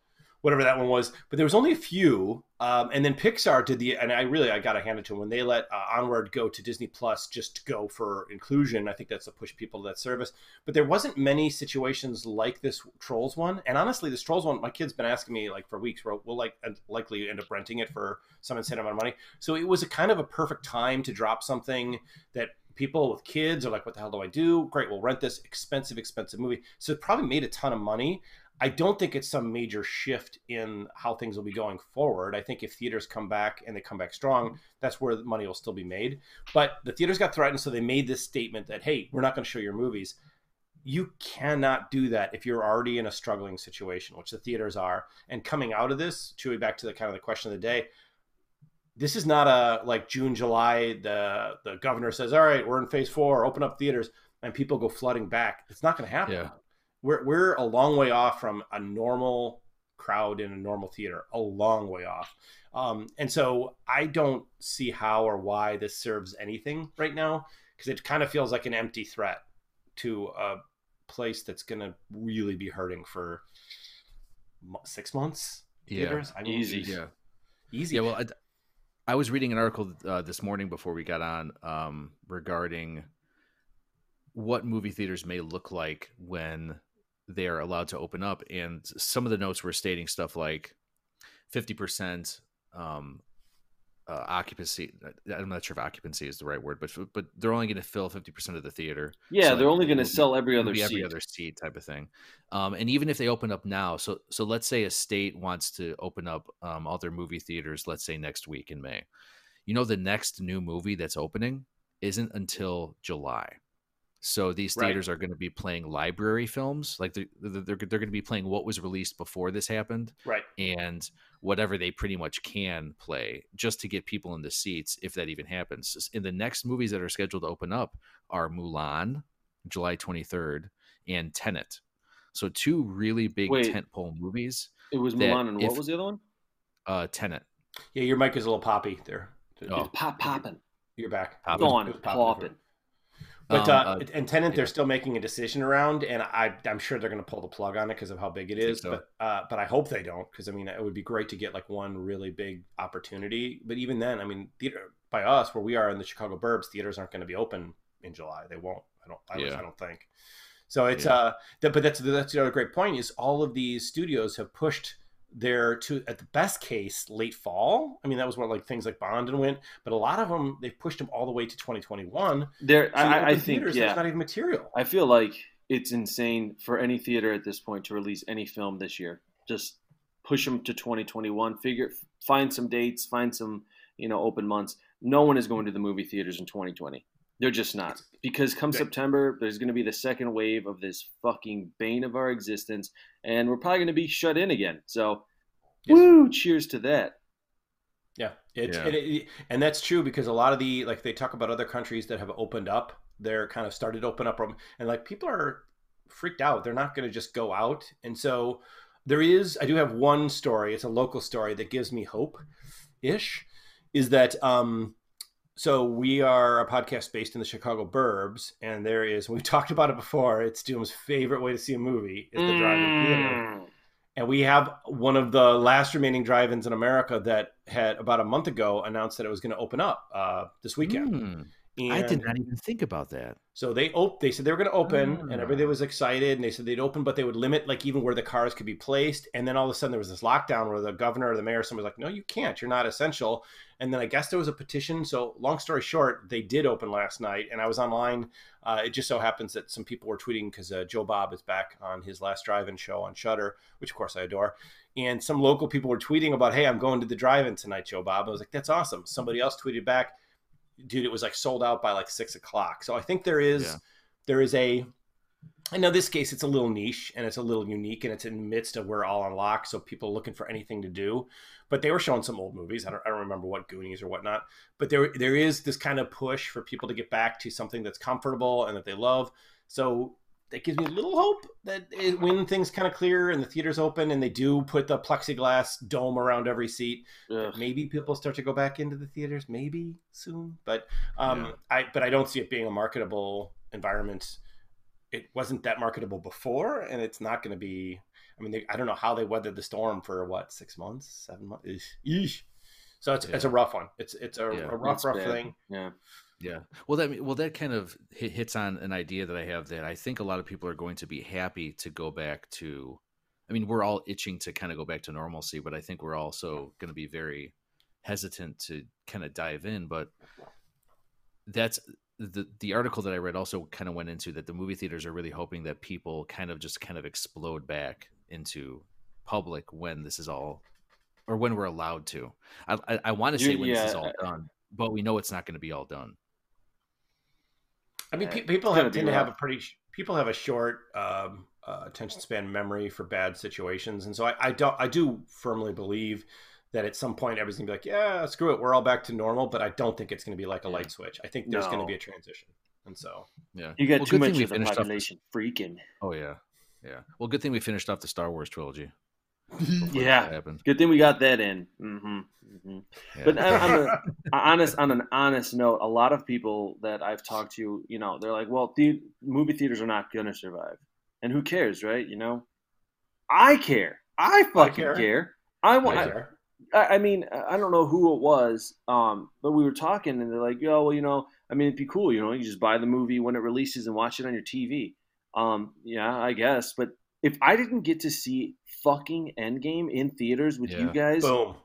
[SPEAKER 1] whatever that one was. But there was only a few. Um, and then Pixar did the, and I really, I got to hand it to them when they let uh, Onward go to Disney Plus just to go for inclusion. I think that's to push people to that service. But there wasn't many situations like this Trolls one. And honestly, this Trolls one, my kid's been asking me like for weeks, we'll, we'll like likely end up renting it for some insane amount of money. So it was a kind of a perfect time to drop something that people with kids are like, what the hell do I do? Great, we'll rent this expensive, expensive movie. So it probably made a ton of money. I don't think it's some major shift in how things will be going forward. I think if theaters come back and they come back strong, that's where the money will still be made. But the theaters got threatened, so they made this statement that, hey, we're not going to show your movies. You cannot do that if you're already in a struggling situation, which the theaters are. And coming out of this, Chewy, back to the kind of the question of the day, this is not a like June, July, the, the governor says, all right, we're in phase four, open up theaters, and people go flooding back. It's not going to happen.
[SPEAKER 2] Yeah.
[SPEAKER 1] We're we're a long way off from a normal crowd in a normal theater, a long way off. Um, and so I don't see how or why this serves anything right now, because it kind of feels like an empty threat to a place that's going to really be hurting for six months. Theaters,
[SPEAKER 2] Yeah.
[SPEAKER 1] I mean,
[SPEAKER 4] Easy.
[SPEAKER 2] Yeah.
[SPEAKER 1] easy.
[SPEAKER 2] Yeah. Well, I, I was reading an article uh, this morning before we got on um, regarding what movie theaters may look like when they are allowed to open up. And some of the notes were stating stuff like fifty percent um, uh, occupancy. I'm not sure if occupancy is the right word, but but they're only going to fill fifty percent of the theater.
[SPEAKER 4] Yeah,
[SPEAKER 2] So,
[SPEAKER 4] they're
[SPEAKER 2] like,
[SPEAKER 4] only going to
[SPEAKER 2] it'll be-
[SPEAKER 4] sell every
[SPEAKER 2] it'll
[SPEAKER 4] other
[SPEAKER 2] be
[SPEAKER 4] seat.
[SPEAKER 2] every other seat type of thing. Um, and even if they open up now, so so let's say a state wants to open up um, all their movie theaters, let's say next week in May. You know, the next new movie that's opening isn't until July. So these
[SPEAKER 1] Right.
[SPEAKER 2] theaters are going to be playing library films, like they're, they're, they're going to be playing what was released before this happened,
[SPEAKER 1] Right.
[SPEAKER 2] and whatever they pretty much can play just to get people in the seats, if that even happens. In the next movies that are scheduled to open up are Mulan, July twenty-third, and Tenet. So two really big
[SPEAKER 4] Wait.
[SPEAKER 2] tentpole movies.
[SPEAKER 4] It was
[SPEAKER 2] that
[SPEAKER 4] Mulan, and what
[SPEAKER 2] if-
[SPEAKER 4] was the other one?
[SPEAKER 2] Uh, Tenet.
[SPEAKER 1] Yeah, your mic is a little poppy there.
[SPEAKER 2] Oh.
[SPEAKER 4] It's pop popping.
[SPEAKER 1] You're back.
[SPEAKER 2] Popping.
[SPEAKER 1] It was-
[SPEAKER 4] Gone.
[SPEAKER 1] it was popping before.
[SPEAKER 4] Popping.
[SPEAKER 1] But
[SPEAKER 2] Um,
[SPEAKER 1] uh,
[SPEAKER 2] uh,
[SPEAKER 1] and Tenet,
[SPEAKER 2] yeah.
[SPEAKER 1] they're still making a decision around, and I, I'm sure they're going to pull the plug on it because of how big it
[SPEAKER 2] Think
[SPEAKER 1] is.
[SPEAKER 2] so.
[SPEAKER 1] But uh, but I hope they don't, because I mean it would be great to get like one really big opportunity. But even then, I mean, theater by us where we are in the Chicago burbs, theaters aren't going to be open in July. They won't. I don't. I,
[SPEAKER 2] Yeah.
[SPEAKER 1] I don't think. So it's
[SPEAKER 2] Yeah.
[SPEAKER 1] uh, that, but that's that's the other great point is all of these studios have pushed their to at the best case late fall. I mean that was where like things like Bond and went, but a lot of them they've pushed them all the way to twenty twenty-one.
[SPEAKER 4] There,
[SPEAKER 1] So you
[SPEAKER 4] I, I
[SPEAKER 1] open
[SPEAKER 4] think,
[SPEAKER 1] theaters,
[SPEAKER 4] yeah.
[SPEAKER 1] there's not even material.
[SPEAKER 4] I feel like it's insane for any theater at this point to release any film this year. Just push them to twenty twenty-one. Figure, find some dates, find some, you know, open months. No one is going to the movie theaters in twenty twenty. They're just not, because come
[SPEAKER 1] Right.
[SPEAKER 4] September, there's going to be the second wave of this fucking bane of our existence, and we're probably going to be shut in again. So,
[SPEAKER 1] Yes.
[SPEAKER 4] woo! Cheers to that.
[SPEAKER 1] Yeah, it,
[SPEAKER 2] Yeah.
[SPEAKER 1] And, it, and that's true because a lot of the like they talk about other countries that have opened up, they're kind of started to open up, and like people are freaked out. They're not going to just go out, and so there is. I do have one story. It's a local story that gives me hope, ish. Is that um, so we are a podcast based in the Chicago burbs, and there is. We've talked about it before. It's Doom's favorite way to see a movie is the drive-in theater.
[SPEAKER 4] Mm.
[SPEAKER 1] And we have one of the last remaining drive-ins in America that had about a month ago announced that it was going to open up uh, this weekend.
[SPEAKER 2] Hmm.
[SPEAKER 1] And
[SPEAKER 2] I did not even think about that.
[SPEAKER 1] so they op- they said they were going to open,
[SPEAKER 2] Ah.
[SPEAKER 1] and everybody was excited, and they said they'd open, but they would limit like even where the cars could be placed. And then all of a sudden there was this lockdown where the governor or the mayor or someone was like, "No, you can't. You're not essential." And then I guess there was a petition. So long story short, they did open last night, and I was online. Uh, it just so happens that some people were tweeting because uh, Joe Bob is back on his last drive-in show on Shudder, which of course I adore. And some local people were tweeting about, "Hey, I'm going to the drive-in tonight, Joe Bob." I was like, "That's awesome." Somebody else tweeted back, "Dude, it was like sold out by like six o'clock." So I think there is
[SPEAKER 2] Yeah.
[SPEAKER 1] there is a. I know this case it's a little niche and it's a little unique and it's in the midst of we're all on lock, so people are looking for anything to do. But they were showing some old movies. I don't, I don't remember what Goonies or whatnot. But there there is this kind of push for people to get back to something that's comfortable and that they love. So that gives me a little hope that it, when things kind of clear and the theater's open and they do put the plexiglass dome around every seat,
[SPEAKER 4] Ugh.
[SPEAKER 1] maybe people start to go back into the theaters, maybe soon. But um,
[SPEAKER 2] Yeah.
[SPEAKER 1] I but I don't see it being a marketable environment it wasn't that marketable before, and it's not going to be. I mean, they, I don't know how they weathered the storm for what six months, seven months. Eesh. Eesh. So it's
[SPEAKER 2] Yeah.
[SPEAKER 1] it's a rough one. It's it's a,
[SPEAKER 2] Yeah.
[SPEAKER 1] a rough
[SPEAKER 4] It's
[SPEAKER 1] rough
[SPEAKER 4] bad.
[SPEAKER 1] thing.
[SPEAKER 4] Yeah.
[SPEAKER 2] Yeah. Well, that well that kind of hit, hits on an idea that I have that I think a lot of people are going to be happy to go back to. I mean, we're all itching to kind of go back to normalcy, but I think we're also going to be very hesitant to kind of dive in. But that's the the article that I read also kind of went into that the movie theaters are really hoping that people kind of just kind of explode back into public when this is all, or when we're allowed to. I I, I want to say
[SPEAKER 4] You-
[SPEAKER 2] when this is
[SPEAKER 4] yeah,
[SPEAKER 2] all done, but we know it's not going to be all done.
[SPEAKER 1] I mean,
[SPEAKER 4] Yeah,
[SPEAKER 1] pe- people
[SPEAKER 4] it's gonna
[SPEAKER 1] have
[SPEAKER 4] be
[SPEAKER 1] tend to have a
[SPEAKER 4] rough.
[SPEAKER 1] pretty people have a short um, uh, attention span memory for bad situations, and so I, I don't I do firmly believe that at some point everybody's gonna be like, yeah, screw it, we're all back to normal. But I don't think it's gonna be like a light switch. I think there's gonna
[SPEAKER 4] No.
[SPEAKER 1] be a transition, and so
[SPEAKER 2] Yeah.
[SPEAKER 4] You got
[SPEAKER 2] Well,
[SPEAKER 4] too
[SPEAKER 2] good thing
[SPEAKER 4] much
[SPEAKER 2] we
[SPEAKER 4] of the
[SPEAKER 2] finished off the-
[SPEAKER 4] population freaking.
[SPEAKER 2] Oh yeah, yeah. Well, good thing we finished off the Star Wars trilogy. Before
[SPEAKER 4] Yeah.
[SPEAKER 2] that happened.
[SPEAKER 4] Good thing we got that in. Mm-hmm. Mm-hmm.
[SPEAKER 2] Yeah.
[SPEAKER 4] But on, on, a, honest, on an honest note, a lot of people that I've talked to, you know, they're like, "Well, the movie theaters are not gonna survive, and who cares, right?" You know, I care. I fucking
[SPEAKER 1] care.
[SPEAKER 4] care. I want.
[SPEAKER 1] I
[SPEAKER 4] I,
[SPEAKER 1] care.
[SPEAKER 4] I I mean, I don't know who it was, um, but we were talking, and they're like, "Yo, well, you know, I mean, it'd be cool, you know, you just buy the movie when it releases and watch it on your T V." Um, yeah, I guess, but if I didn't get to see fucking Endgame in theaters with you
[SPEAKER 2] Yeah.
[SPEAKER 4] guys,
[SPEAKER 1] Boom.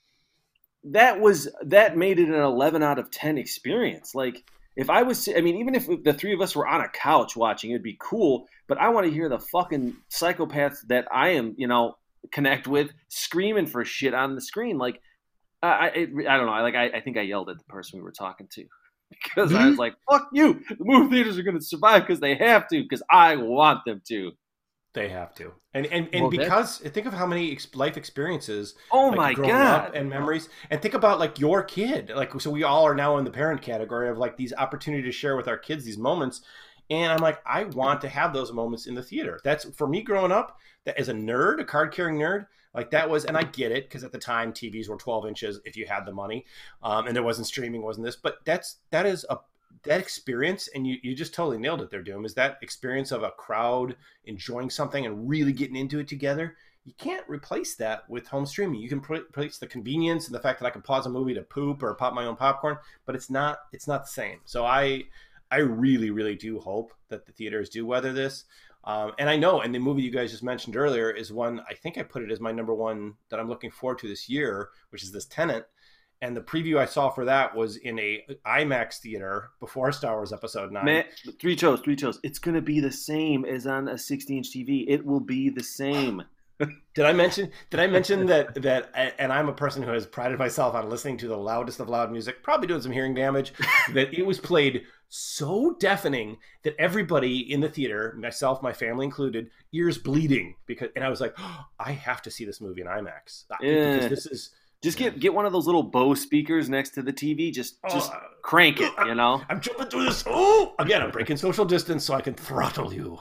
[SPEAKER 4] that was that made it an eleven out of ten experience. Like, if I was, I mean, even if the three of us were on a couch watching, it'd be cool. But I want to hear the fucking psychopaths that I am, you know, connect with screaming for shit on the screen. Like, I, I, it, I don't know. I like, I, I think I yelled at the person we were talking to because I was like, "Fuck you! The movie theaters are going to survive because they have to. Because I want them to."
[SPEAKER 1] They have to, and and, and
[SPEAKER 2] Well,
[SPEAKER 1] because think of how many ex- life experiences,
[SPEAKER 4] Oh
[SPEAKER 1] like,
[SPEAKER 4] my
[SPEAKER 1] growing
[SPEAKER 4] god!
[SPEAKER 1] up and memories, and think about like your kid. Like, so we all are now in the parent category of like these opportunity to share with our kids these moments, and I'm like, I want to have those moments in the theater. That's for me growing up. That as a nerd, a card carrying nerd, like that was, and I get it because at the time T Vs were twelve inches if you had the money, um, and there wasn't streaming, wasn't this, but that's that is a that experience, and you, you just totally nailed it there, Doom, is that experience of a crowd enjoying something and really getting into it together. You can't replace that with home streaming. You can replace the convenience and the fact that I can pause a movie to poop or pop my own popcorn, but it's not it's not the same. So I I really, really do hope that the theaters do weather this. Um, and I know, and the movie you guys just mentioned earlier is one, I think I put it as my number one that I'm looking forward to this year, which is this Tenet. And the preview I saw for that was in a IMAX theater before Star Wars Episode nine.
[SPEAKER 4] Man, three toes, three toes. It's going to be the same as on a sixty inch T V. It will be the same.
[SPEAKER 1] Did I mention? Did I mention that? That and I'm a person who has prided myself on listening to the loudest of loud music, probably doing some hearing damage. That it was played so deafening that everybody in the theater, myself, my family included, ears bleeding because. And I was like, oh, I have to see this movie in IMAX
[SPEAKER 4] Yeah.
[SPEAKER 1] because this is.
[SPEAKER 4] Just get get one of those little Bose speakers next to the T V. Just just
[SPEAKER 1] Oh,
[SPEAKER 4] crank it, you know.
[SPEAKER 1] I'm jumping through this. Oh, again, I'm breaking social distance so I can throttle you.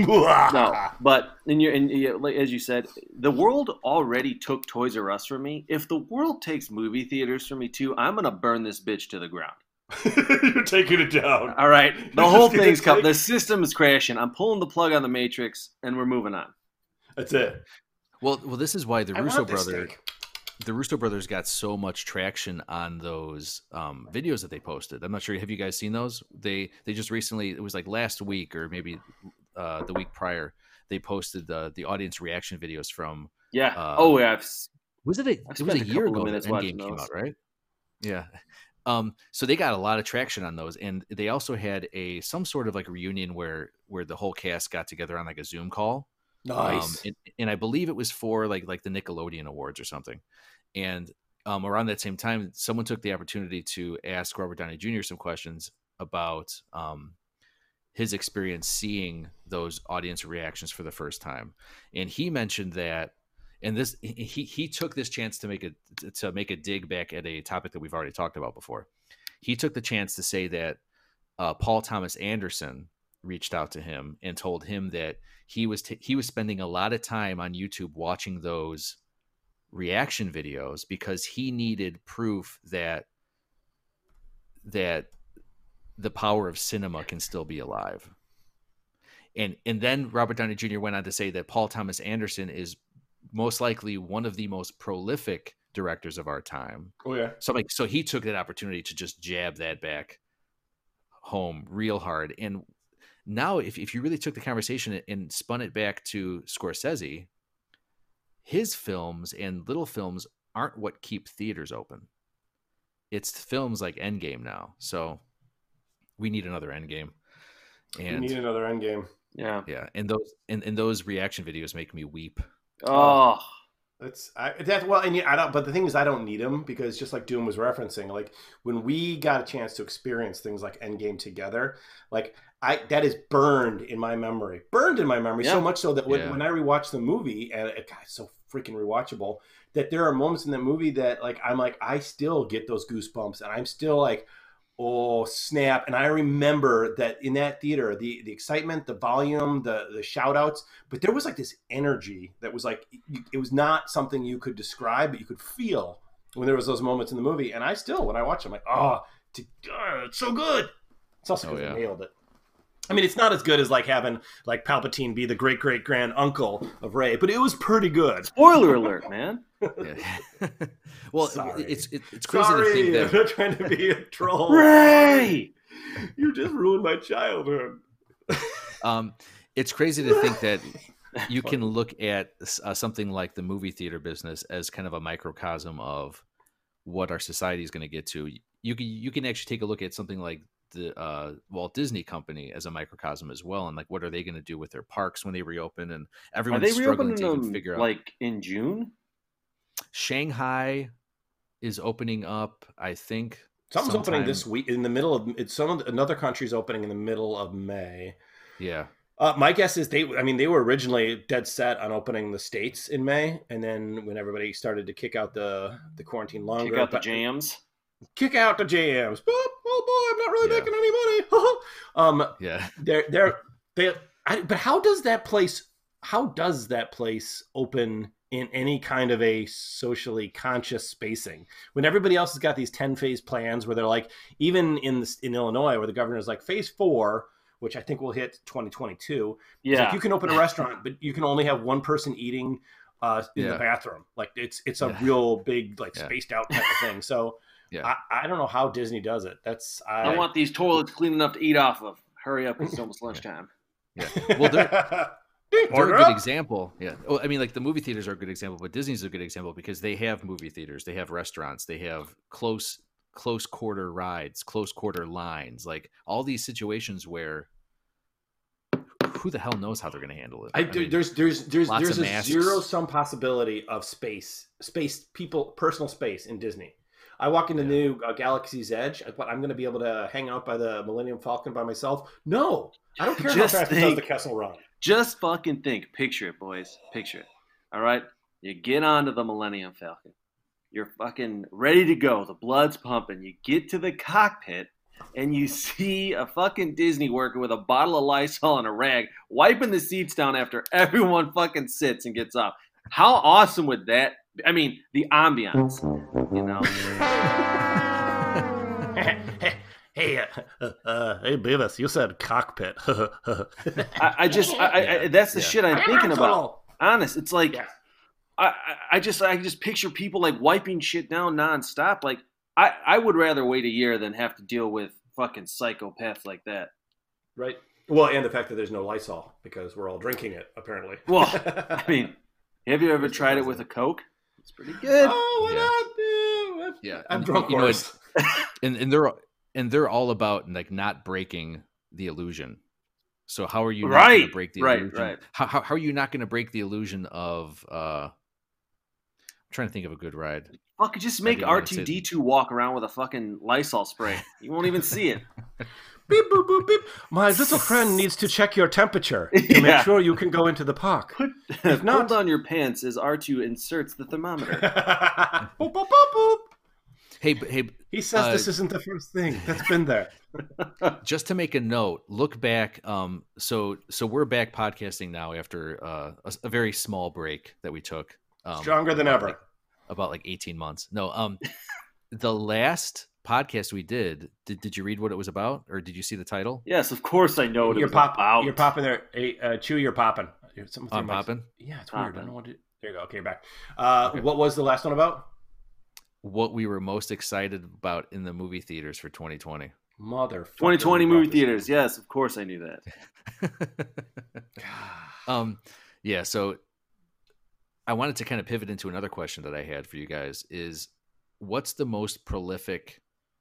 [SPEAKER 4] No, but and you and you, like, as you said, the world already took Toys R Us from me. If the world takes movie theaters from me too, I'm gonna burn this bitch to the ground.
[SPEAKER 1] You're taking it down.
[SPEAKER 4] All right, the
[SPEAKER 1] You're
[SPEAKER 4] whole
[SPEAKER 1] just gonna
[SPEAKER 4] thing's coming.
[SPEAKER 1] take-
[SPEAKER 4] The system is crashing. I'm pulling the plug on the Matrix, and we're moving on.
[SPEAKER 1] That's it.
[SPEAKER 2] Well, well, this is why the
[SPEAKER 1] I
[SPEAKER 2] Russo
[SPEAKER 1] want this
[SPEAKER 2] brothers,
[SPEAKER 1] steak.
[SPEAKER 2] the Russo brothers got so much traction on those um, videos that they posted. I'm not sure. Have you guys seen those? They they just recently, it was like last week or maybe uh, the week prior, they posted the the audience reaction videos from.
[SPEAKER 4] Yeah.
[SPEAKER 2] Uh,
[SPEAKER 4] oh yeah. I've,
[SPEAKER 2] Was it? A,
[SPEAKER 4] I've
[SPEAKER 2] it was
[SPEAKER 4] spent
[SPEAKER 2] a
[SPEAKER 4] a
[SPEAKER 2] year
[SPEAKER 4] couple of
[SPEAKER 2] ago that
[SPEAKER 4] minutes watching
[SPEAKER 2] Endgame came
[SPEAKER 4] those.
[SPEAKER 2] out, right? Yeah. Um, so they got a lot of traction on those, and they also had a some sort of like reunion where where the whole cast got together on like a Zoom call.
[SPEAKER 1] Nice.
[SPEAKER 2] Um, and, and I believe it was for like like the Nickelodeon Awards or something. And um, around that same time, someone took the opportunity to ask Robert Downey Junior some questions about um, his experience seeing those audience reactions for the first time. And he mentioned that, and this he he took this chance to make a to make a dig back at a topic that we've already talked about before. He took the chance to say that uh, Paul Thomas Anderson reached out to him and told him that he was t- he was spending a lot of time on YouTube watching those reaction videos because he needed proof that that the power of cinema can still be alive. And and then Robert Downey Junior went on to say that Paul Thomas Anderson is most likely one of the most prolific directors of our time.
[SPEAKER 1] Oh yeah.
[SPEAKER 2] So like so he took that opportunity to just jab that back home real hard. And now if, if you really took the conversation and spun it back to Scorsese, his films and little films aren't what keep theaters open. It's films like Endgame now. So we need another Endgame. And
[SPEAKER 1] We need another Endgame.
[SPEAKER 4] Yeah.
[SPEAKER 2] yeah, and those and, and those reaction videos make me weep.
[SPEAKER 4] Oh,
[SPEAKER 1] That's I, that well, and yeah, I don't. But the thing is, I don't need them because just like Doom was referencing, like when we got a chance to experience things like Endgame together, like I that is burned in my memory, burned in my memory
[SPEAKER 4] Yeah.
[SPEAKER 1] so much so that when,
[SPEAKER 2] Yeah.
[SPEAKER 1] when I rewatch the movie, and it, God, it's so freaking rewatchable, that there are moments in the movie that like I'm like I still get those goosebumps, and I'm still like, oh snap. And I remember that in that theater, the the excitement, the volume, the the shout outs, but there was like this energy that was like it was not something you could describe, but you could feel when there was those moments in the movie. And I still, when I watch it, I'm like, oh, to, uh, it's so good. It's also because
[SPEAKER 2] Oh, yeah.
[SPEAKER 1] they nailed it. I mean, it's not as good as like having like Palpatine be the great great grand uncle of Rey, but it was pretty good.
[SPEAKER 4] spoiler alert, man.
[SPEAKER 2] Yeah. Well,
[SPEAKER 1] Sorry.
[SPEAKER 2] it's it, it's crazy
[SPEAKER 1] Sorry,
[SPEAKER 2] to think
[SPEAKER 1] I'm
[SPEAKER 2] that
[SPEAKER 1] not trying to be a troll.
[SPEAKER 4] Ray!
[SPEAKER 1] You just ruined my childhood.
[SPEAKER 2] um, it's crazy to think that you can look at uh, something like the movie theater business as kind of a microcosm of what our society is going to get to. You can you can actually take a look at something like the uh, Walt Disney Company as a microcosm as well, and like what are they going to do with their parks when they reopen? And
[SPEAKER 4] Are
[SPEAKER 2] everyone's
[SPEAKER 4] they
[SPEAKER 2] struggling
[SPEAKER 4] reopening
[SPEAKER 2] to even
[SPEAKER 4] them
[SPEAKER 2] figure out.
[SPEAKER 4] like in June?
[SPEAKER 2] Shanghai is opening up, I think.
[SPEAKER 1] Something's opening
[SPEAKER 2] sometime-
[SPEAKER 1] this week in the middle of it's some of the, another country's opening in the middle of May.
[SPEAKER 2] Yeah.
[SPEAKER 1] Uh, my guess is they. I mean, they were originally dead set on opening the states in May, and then when everybody started to kick out the the quarantine longer,
[SPEAKER 4] Kick out the
[SPEAKER 1] but-
[SPEAKER 4] jams.
[SPEAKER 1] kick out the jams. Boop, oh boy, I'm not really
[SPEAKER 2] Yeah.
[SPEAKER 1] making any money. um,
[SPEAKER 2] Yeah.
[SPEAKER 1] they're they're they. I, but how does that place? How does that place open in any kind of a socially conscious spacing when everybody else has got these ten phase plans where they're like, even in the, in Illinois where the governor's like phase four, which I think will hit twenty twenty-two. It's
[SPEAKER 4] Yeah.
[SPEAKER 1] like you can open a restaurant, but you can only have one person eating uh, in
[SPEAKER 2] Yeah.
[SPEAKER 1] the bathroom. Like it's it's a
[SPEAKER 2] Yeah.
[SPEAKER 1] real big like
[SPEAKER 2] Yeah.
[SPEAKER 1] spaced out type of thing. So
[SPEAKER 2] Yeah.
[SPEAKER 1] I, I don't know how Disney does it. That's I,
[SPEAKER 4] I want these toilets clean enough to eat off of. Hurry up, it's almost lunchtime.
[SPEAKER 2] Yeah. Well, they're, they're
[SPEAKER 1] Order
[SPEAKER 2] a good
[SPEAKER 1] up.
[SPEAKER 2] example. Yeah. Well, I mean, like the movie theaters are a good example, but Disney's a good example because they have movie theaters, they have restaurants, they have close, close quarter rides, close quarter lines, like all these situations where who the hell knows how they're going to handle it.
[SPEAKER 1] I,
[SPEAKER 2] I mean,
[SPEAKER 1] there's there's there's
[SPEAKER 2] lots
[SPEAKER 1] there's
[SPEAKER 2] of
[SPEAKER 1] a
[SPEAKER 2] masks.
[SPEAKER 1] zero sum possibility of space space people personal space in Disney. I walk into
[SPEAKER 2] Yeah.
[SPEAKER 1] new uh, Galaxy's Edge, but I'm going to be able to hang out by the Millennium Falcon by myself. No, I don't care
[SPEAKER 4] Just
[SPEAKER 1] how fast it does
[SPEAKER 4] think-
[SPEAKER 1] the Kessel Run.
[SPEAKER 4] Just fucking think. Picture it, boys. Picture it. All right? You get onto the Millennium Falcon. You're fucking ready to go. The blood's pumping. You get to the cockpit, and you see a fucking Disney worker with a bottle of Lysol and a rag wiping the seats down after everyone fucking sits and gets up. How awesome would that be? I mean, the ambiance, you know?
[SPEAKER 1] hey, uh, uh, hey, Beavis, you said cockpit.
[SPEAKER 4] I, I just, I, I, I, that's the
[SPEAKER 2] Yeah.
[SPEAKER 4] shit I'm thinking about. Honest, it's like,
[SPEAKER 1] Yeah.
[SPEAKER 4] I, I, I just, I just picture people like wiping shit down nonstop. Like, I, I would rather wait a year than have to deal with fucking psychopaths like that.
[SPEAKER 1] Right. Well, and the fact that there's no Lysol because we're all drinking it, apparently.
[SPEAKER 4] Well, I mean, have you ever tried it with a Coke? It's pretty good.
[SPEAKER 1] Oh, why
[SPEAKER 2] Yeah.
[SPEAKER 1] not?
[SPEAKER 2] Yeah.
[SPEAKER 1] I'm
[SPEAKER 2] And,
[SPEAKER 1] drunk
[SPEAKER 2] you know,
[SPEAKER 1] worse.
[SPEAKER 2] and and they're and they're all about like not breaking the illusion. So how are you not going
[SPEAKER 4] Right,
[SPEAKER 2] to break the
[SPEAKER 4] right,
[SPEAKER 2] illusion?
[SPEAKER 4] right.
[SPEAKER 2] How, how how are you not going to break the illusion of? uh I'm trying to think of a good ride.
[SPEAKER 4] Fuck, just
[SPEAKER 2] I
[SPEAKER 4] make
[SPEAKER 2] didn't wanna
[SPEAKER 4] R
[SPEAKER 2] say-
[SPEAKER 4] two D two walk around with a fucking Lysol spray. You won't even see it.
[SPEAKER 1] Beep, boop, boop, beep. My little friend needs to check your temperature to
[SPEAKER 4] Yeah.
[SPEAKER 1] make sure you can go into the park.
[SPEAKER 4] Put,
[SPEAKER 1] If not-
[SPEAKER 4] pull down your pants as R two inserts the thermometer.
[SPEAKER 1] Boop, boop, boop, boop.
[SPEAKER 2] Hey, b- hey,
[SPEAKER 1] He says
[SPEAKER 2] Uh,
[SPEAKER 1] this isn't the first thing that's been there.
[SPEAKER 2] just to make a note, look back. Um, so so we're back podcasting now after uh, a, a very small break that we took. Um,
[SPEAKER 1] Stronger than
[SPEAKER 2] about
[SPEAKER 1] ever.
[SPEAKER 2] like- about like eighteen months. No, um, the last podcast we did, did did you read what it was about, or did you see the title?
[SPEAKER 4] Yes, of course I know what
[SPEAKER 1] You're
[SPEAKER 4] it was
[SPEAKER 1] pop,
[SPEAKER 4] about.
[SPEAKER 1] You're popping there. Hey, uh, Chewy, you're popping. You're, something with
[SPEAKER 2] I'm
[SPEAKER 1] your mic.
[SPEAKER 2] popping?
[SPEAKER 1] Yeah, it's weird. I
[SPEAKER 4] Popping.
[SPEAKER 1] don't know what to. There you go. Okay, you're back. Uh,
[SPEAKER 2] Okay.
[SPEAKER 1] What was the last one about?
[SPEAKER 2] What we were most excited about in the movie theaters for twenty twenty.
[SPEAKER 1] Motherfucker.
[SPEAKER 4] twenty twenty
[SPEAKER 1] we brought
[SPEAKER 4] movie
[SPEAKER 1] this
[SPEAKER 4] theaters.
[SPEAKER 1] up.
[SPEAKER 4] Yes, of course I knew that.
[SPEAKER 2] um, yeah. So I wanted to kind of pivot into another question that I had for you guys: is what's the most prolific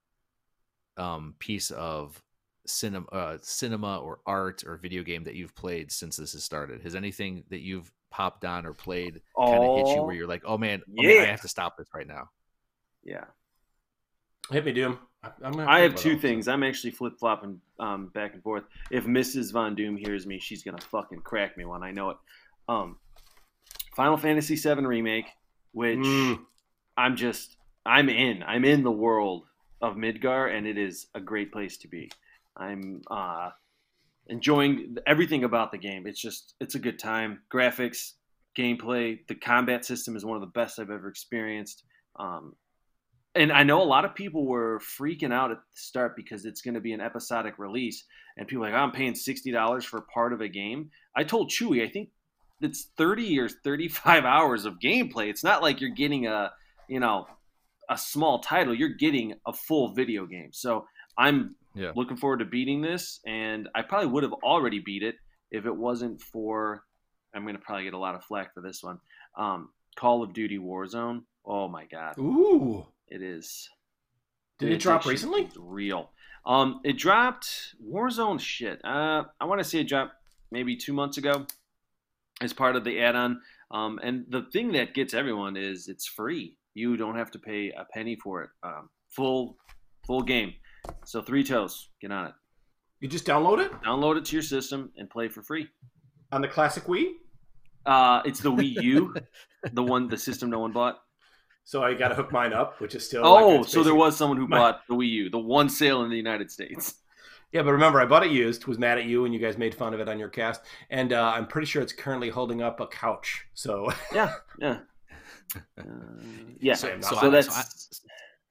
[SPEAKER 2] um, piece of cinema, uh, cinema or art or video game that you've played since this has started? Has anything that you've popped on or played kind of hit you
[SPEAKER 4] Oh,
[SPEAKER 2] where you're like, oh man, oh, man, I
[SPEAKER 4] yeah.
[SPEAKER 2] have to stop this right now?
[SPEAKER 4] Yeah.
[SPEAKER 1] Hit me, Doom. I- I'm gonna
[SPEAKER 4] I have
[SPEAKER 1] think
[SPEAKER 4] two
[SPEAKER 1] about it.
[SPEAKER 4] things. I'm actually flip flopping um, back and forth. If Missus Von Doom hears me, she's gonna fucking crack me one. I know it. Um, Final Fantasy seven remake, which
[SPEAKER 1] Mm.
[SPEAKER 4] I'm just I'm in. I'm in the world of Midgar, and it is a great place to be. I'm uh, enjoying everything about the game. It's just it's a good time. Graphics, gameplay, the combat system is one of the best I've ever experienced. Um, and I know a lot of people were freaking out at the start because it's going to be an episodic release, and people are like, oh, I'm paying sixty dollars for part of a game. I told Chewy, I think it's thirty or thirty-five hours of gameplay. It's not like you're getting a, you know, a small title. You're getting a full video game. So I'm
[SPEAKER 2] Yeah.
[SPEAKER 4] looking forward to beating this, and I probably would have already beat it if it wasn't for, I'm going to probably get a lot of flack for this one, um, Call of Duty Warzone. Oh, my God.
[SPEAKER 1] Ooh.
[SPEAKER 4] It is.
[SPEAKER 1] Did
[SPEAKER 4] the
[SPEAKER 1] it drop
[SPEAKER 4] addiction
[SPEAKER 1] recently?
[SPEAKER 4] is real. Um, it dropped Warzone shit. Uh, I want to say it dropped maybe two months ago as part of the add-on. Um, and the thing that gets everyone is it's free. You don't have to pay a penny for it. Um, full, full game. So Three Toes, get on it.
[SPEAKER 1] You just download it
[SPEAKER 4] Download it to your system and play for free.
[SPEAKER 1] on the classic Wii?
[SPEAKER 4] Uh, it's the Wii U, the one, the system no one bought.
[SPEAKER 1] So I got to hook mine up, which is still.
[SPEAKER 4] Oh,
[SPEAKER 1] like, it's
[SPEAKER 4] so there
[SPEAKER 1] basic-
[SPEAKER 4] was someone who
[SPEAKER 1] my-
[SPEAKER 4] bought the Wii U, the one sale in the United States.
[SPEAKER 1] Yeah, but remember, I bought it used, was mad at you, and you guys made fun of it on your cast. And uh, I'm pretty sure it's currently holding up a couch. So
[SPEAKER 4] Yeah, yeah. Uh, yeah,
[SPEAKER 1] So-
[SPEAKER 4] so,
[SPEAKER 1] so
[SPEAKER 2] I-
[SPEAKER 4] that's
[SPEAKER 2] so I-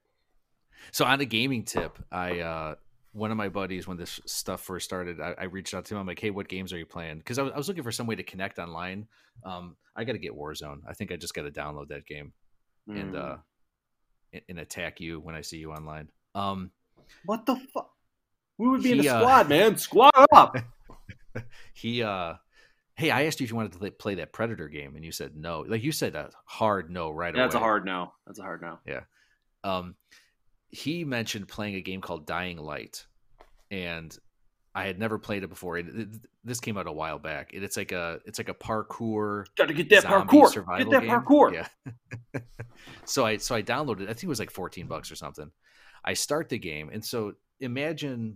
[SPEAKER 2] So on a gaming tip, I uh, one of my buddies, when this stuff first started, I, I reached out to him. I'm like, "Hey, what games are you playing?" Because I was, I was looking for some way to connect online. Um, I got to get Warzone. I think I just got to download that game and
[SPEAKER 4] Mm.
[SPEAKER 2] uh, and, and attack you when I see you online. Um,
[SPEAKER 4] what the fuck? We would be in
[SPEAKER 2] He,
[SPEAKER 4] a
[SPEAKER 2] uh,
[SPEAKER 4] squad, man. Squad up.
[SPEAKER 2] he, uh, hey, I asked you if you wanted to play, play that Predator game, and you said no. Like you said, a hard no right
[SPEAKER 4] That's a
[SPEAKER 2] away.
[SPEAKER 4] hard no. That's a hard no.
[SPEAKER 2] Um, he mentioned playing a game called Dying Light, and I had never played it before. It, it- this came out a while back. It, it's like a it's like a parkour
[SPEAKER 4] Got to get that
[SPEAKER 2] zombie
[SPEAKER 4] parkour.
[SPEAKER 2] survival
[SPEAKER 4] Get that
[SPEAKER 2] game.
[SPEAKER 4] parkour.
[SPEAKER 2] Yeah. so I so I downloaded it. I think it was like fourteen bucks or something. I start the game, and so imagine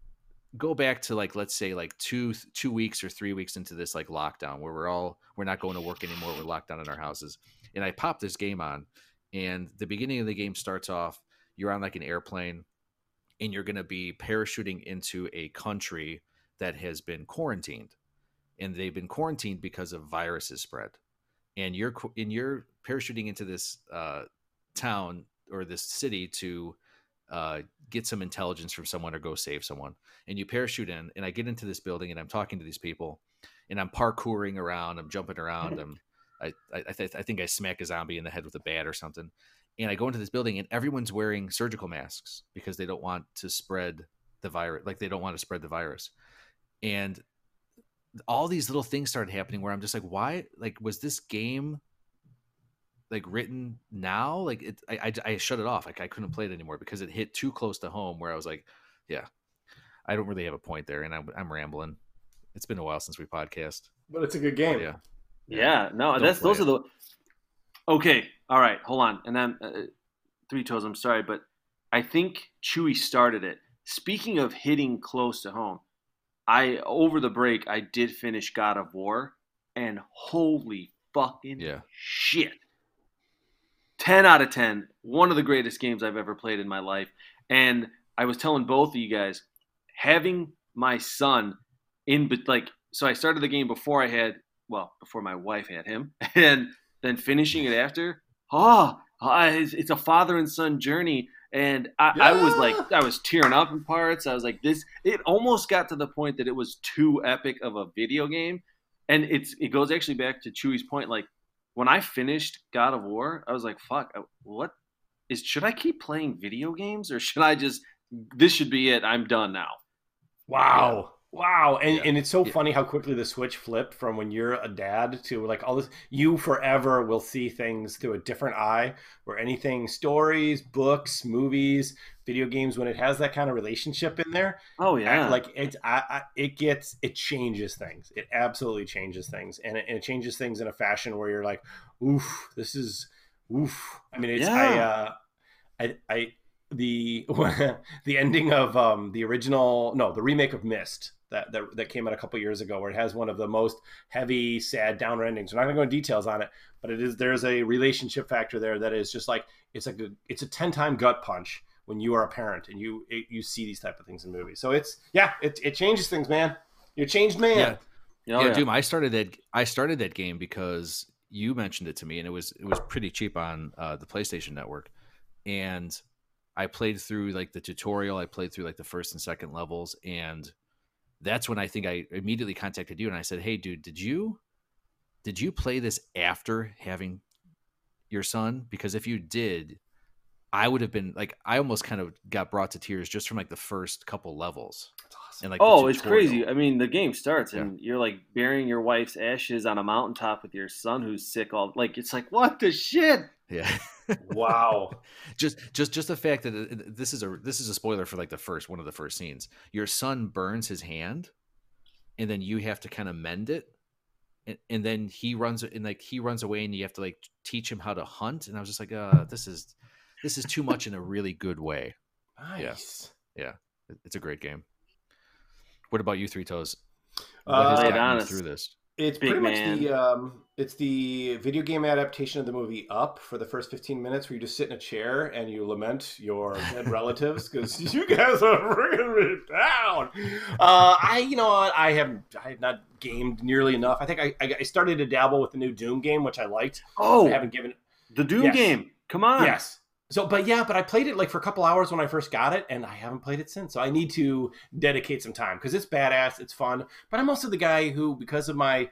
[SPEAKER 2] go back to like let's say like two two weeks or three weeks into this like lockdown where we're all we're not going to work anymore. We're locked down in our houses, and I pop this game on, and the beginning of the game starts off. You're on like an airplane, and you're going to be parachuting into a country that has been quarantined, and they've been quarantined because of viruses spread. And you're qu- and you're parachuting into this uh, town or this city to uh, get some intelligence from someone or go save someone. And you parachute in, and I get into this building, and I'm talking to these people, and I'm parkouring around, I'm jumping around, I'm I I, I, th- I think I smack a zombie in the head with a bat or something. And I go into this building, and everyone's wearing surgical masks because they don't want to spread the virus. Like they don't want to spread the virus. And all these little things started happening where I'm just like, why? Like, was this game like written now? Like, it, I, I, I shut it off. Like, I couldn't play it anymore because it hit too close to home. Where I was like, yeah, I don't really have a point there, and I'm, I'm rambling. It's been a while since we podcast.
[SPEAKER 1] but it's a good game.
[SPEAKER 2] Yeah,
[SPEAKER 4] Yeah, no,
[SPEAKER 2] Don't
[SPEAKER 4] that's
[SPEAKER 2] play
[SPEAKER 4] those
[SPEAKER 2] it.
[SPEAKER 4] are the. Okay, all right, hold on, and then uh, Three Toes. I'm sorry, but I think Chewy started it. Speaking of hitting close to home, I over the break I did finish God of War, and holy fucking
[SPEAKER 2] Yeah.
[SPEAKER 4] shit, ten out of ten, one of the greatest games I've ever played in my life. And I was telling both of you guys, having my son in, but like, so I started the game before I had, well, before my wife had him, and then finishing it after. Oh, uh, it's, it's a father and son journey. And I,
[SPEAKER 1] Yeah.
[SPEAKER 4] I was like, I was tearing up in parts. I was like, this, it almost got to the point that it was too epic of a video game. And it's, it goes actually back to Chewy's point. Like when I finished God of War, I was like, fuck, what is, should I keep playing video games or should I just, this should be it. I'm done now.
[SPEAKER 1] Wow. Wow. And
[SPEAKER 2] Yeah.
[SPEAKER 1] and it's so
[SPEAKER 2] Yeah.
[SPEAKER 1] funny how quickly the switch flipped from when you're a dad to like all this. You forever will see things through a different eye, where anything, stories, books, movies, video games, when it has that kind of relationship in there,
[SPEAKER 4] Oh yeah.
[SPEAKER 1] I- like it's I, I it gets it changes things. It absolutely changes things. And it, and it changes things in a fashion where you're like, oof, this is oof. I mean, it's I
[SPEAKER 4] Yeah.
[SPEAKER 1] uh I I the the ending of um the original no the remake of Myst that that, that came out a couple years ago, where it has one of the most heavy, sad, downer endings. We're not going to go into details on it, but it is there's a relationship factor there that is just like it's like a, it's a ten time gut punch when you are a parent and you it, you see these type of things in movies. So it's yeah it it changes things, man. You're a changed man.
[SPEAKER 2] Yeah.
[SPEAKER 4] Oh,
[SPEAKER 2] yeah,
[SPEAKER 4] yeah.
[SPEAKER 2] Doom. I started that. I started that game because you mentioned it to me, and it was it was pretty cheap on uh, the PlayStation Network, and I played through like the tutorial. I played through like the first and second levels, and that's when I think I immediately contacted you and I said, "Hey, dude, did you did you play this after having your son? Because if you did, I would have been like, I almost kind of got brought to tears just from like the first couple levels."
[SPEAKER 1] That's awesome.
[SPEAKER 2] And like, the
[SPEAKER 4] Oh, it's
[SPEAKER 2] tutorial.
[SPEAKER 4] crazy. I mean, the game starts and you're like burying your wife's ashes on a mountaintop with your son who's sick. All like, it's like, what the shit?
[SPEAKER 2] Yeah.
[SPEAKER 1] Wow.
[SPEAKER 2] just just just the fact that it, this is a this is a spoiler for like the first one of the first scenes. Your son burns his hand, and then you have to kind of mend it, and, and then he runs and like he runs away, and you have to like teach him how to hunt. And I was just like, uh, this is this is too much in a really good way.
[SPEAKER 1] Nice.
[SPEAKER 2] Yeah, it- it's a great game. What about you, Three Toes?
[SPEAKER 1] Uh,
[SPEAKER 2] What has
[SPEAKER 4] Lay it
[SPEAKER 2] gotten
[SPEAKER 4] on
[SPEAKER 2] you
[SPEAKER 4] us.
[SPEAKER 2] through this?
[SPEAKER 1] It's
[SPEAKER 4] Big
[SPEAKER 1] pretty much
[SPEAKER 4] man.
[SPEAKER 1] the um, it's the video game adaptation of the movie Up for the first fifteen minutes, where you just sit in a chair and you lament your dead relatives because you guys are bringing me down. Uh, I, you know what, I have I have not gamed nearly enough. I think I, I I started to dabble with the new Doom game, which I liked.
[SPEAKER 4] Oh,
[SPEAKER 1] I haven't given.
[SPEAKER 4] the Doom
[SPEAKER 1] Yes.
[SPEAKER 4] game. Come on.
[SPEAKER 1] Yes. So, but yeah, but I played it like for a couple hours when I first got it, and I haven't played it since. So I need to dedicate some time because it's badass, it's fun. But I'm also the guy who, because of my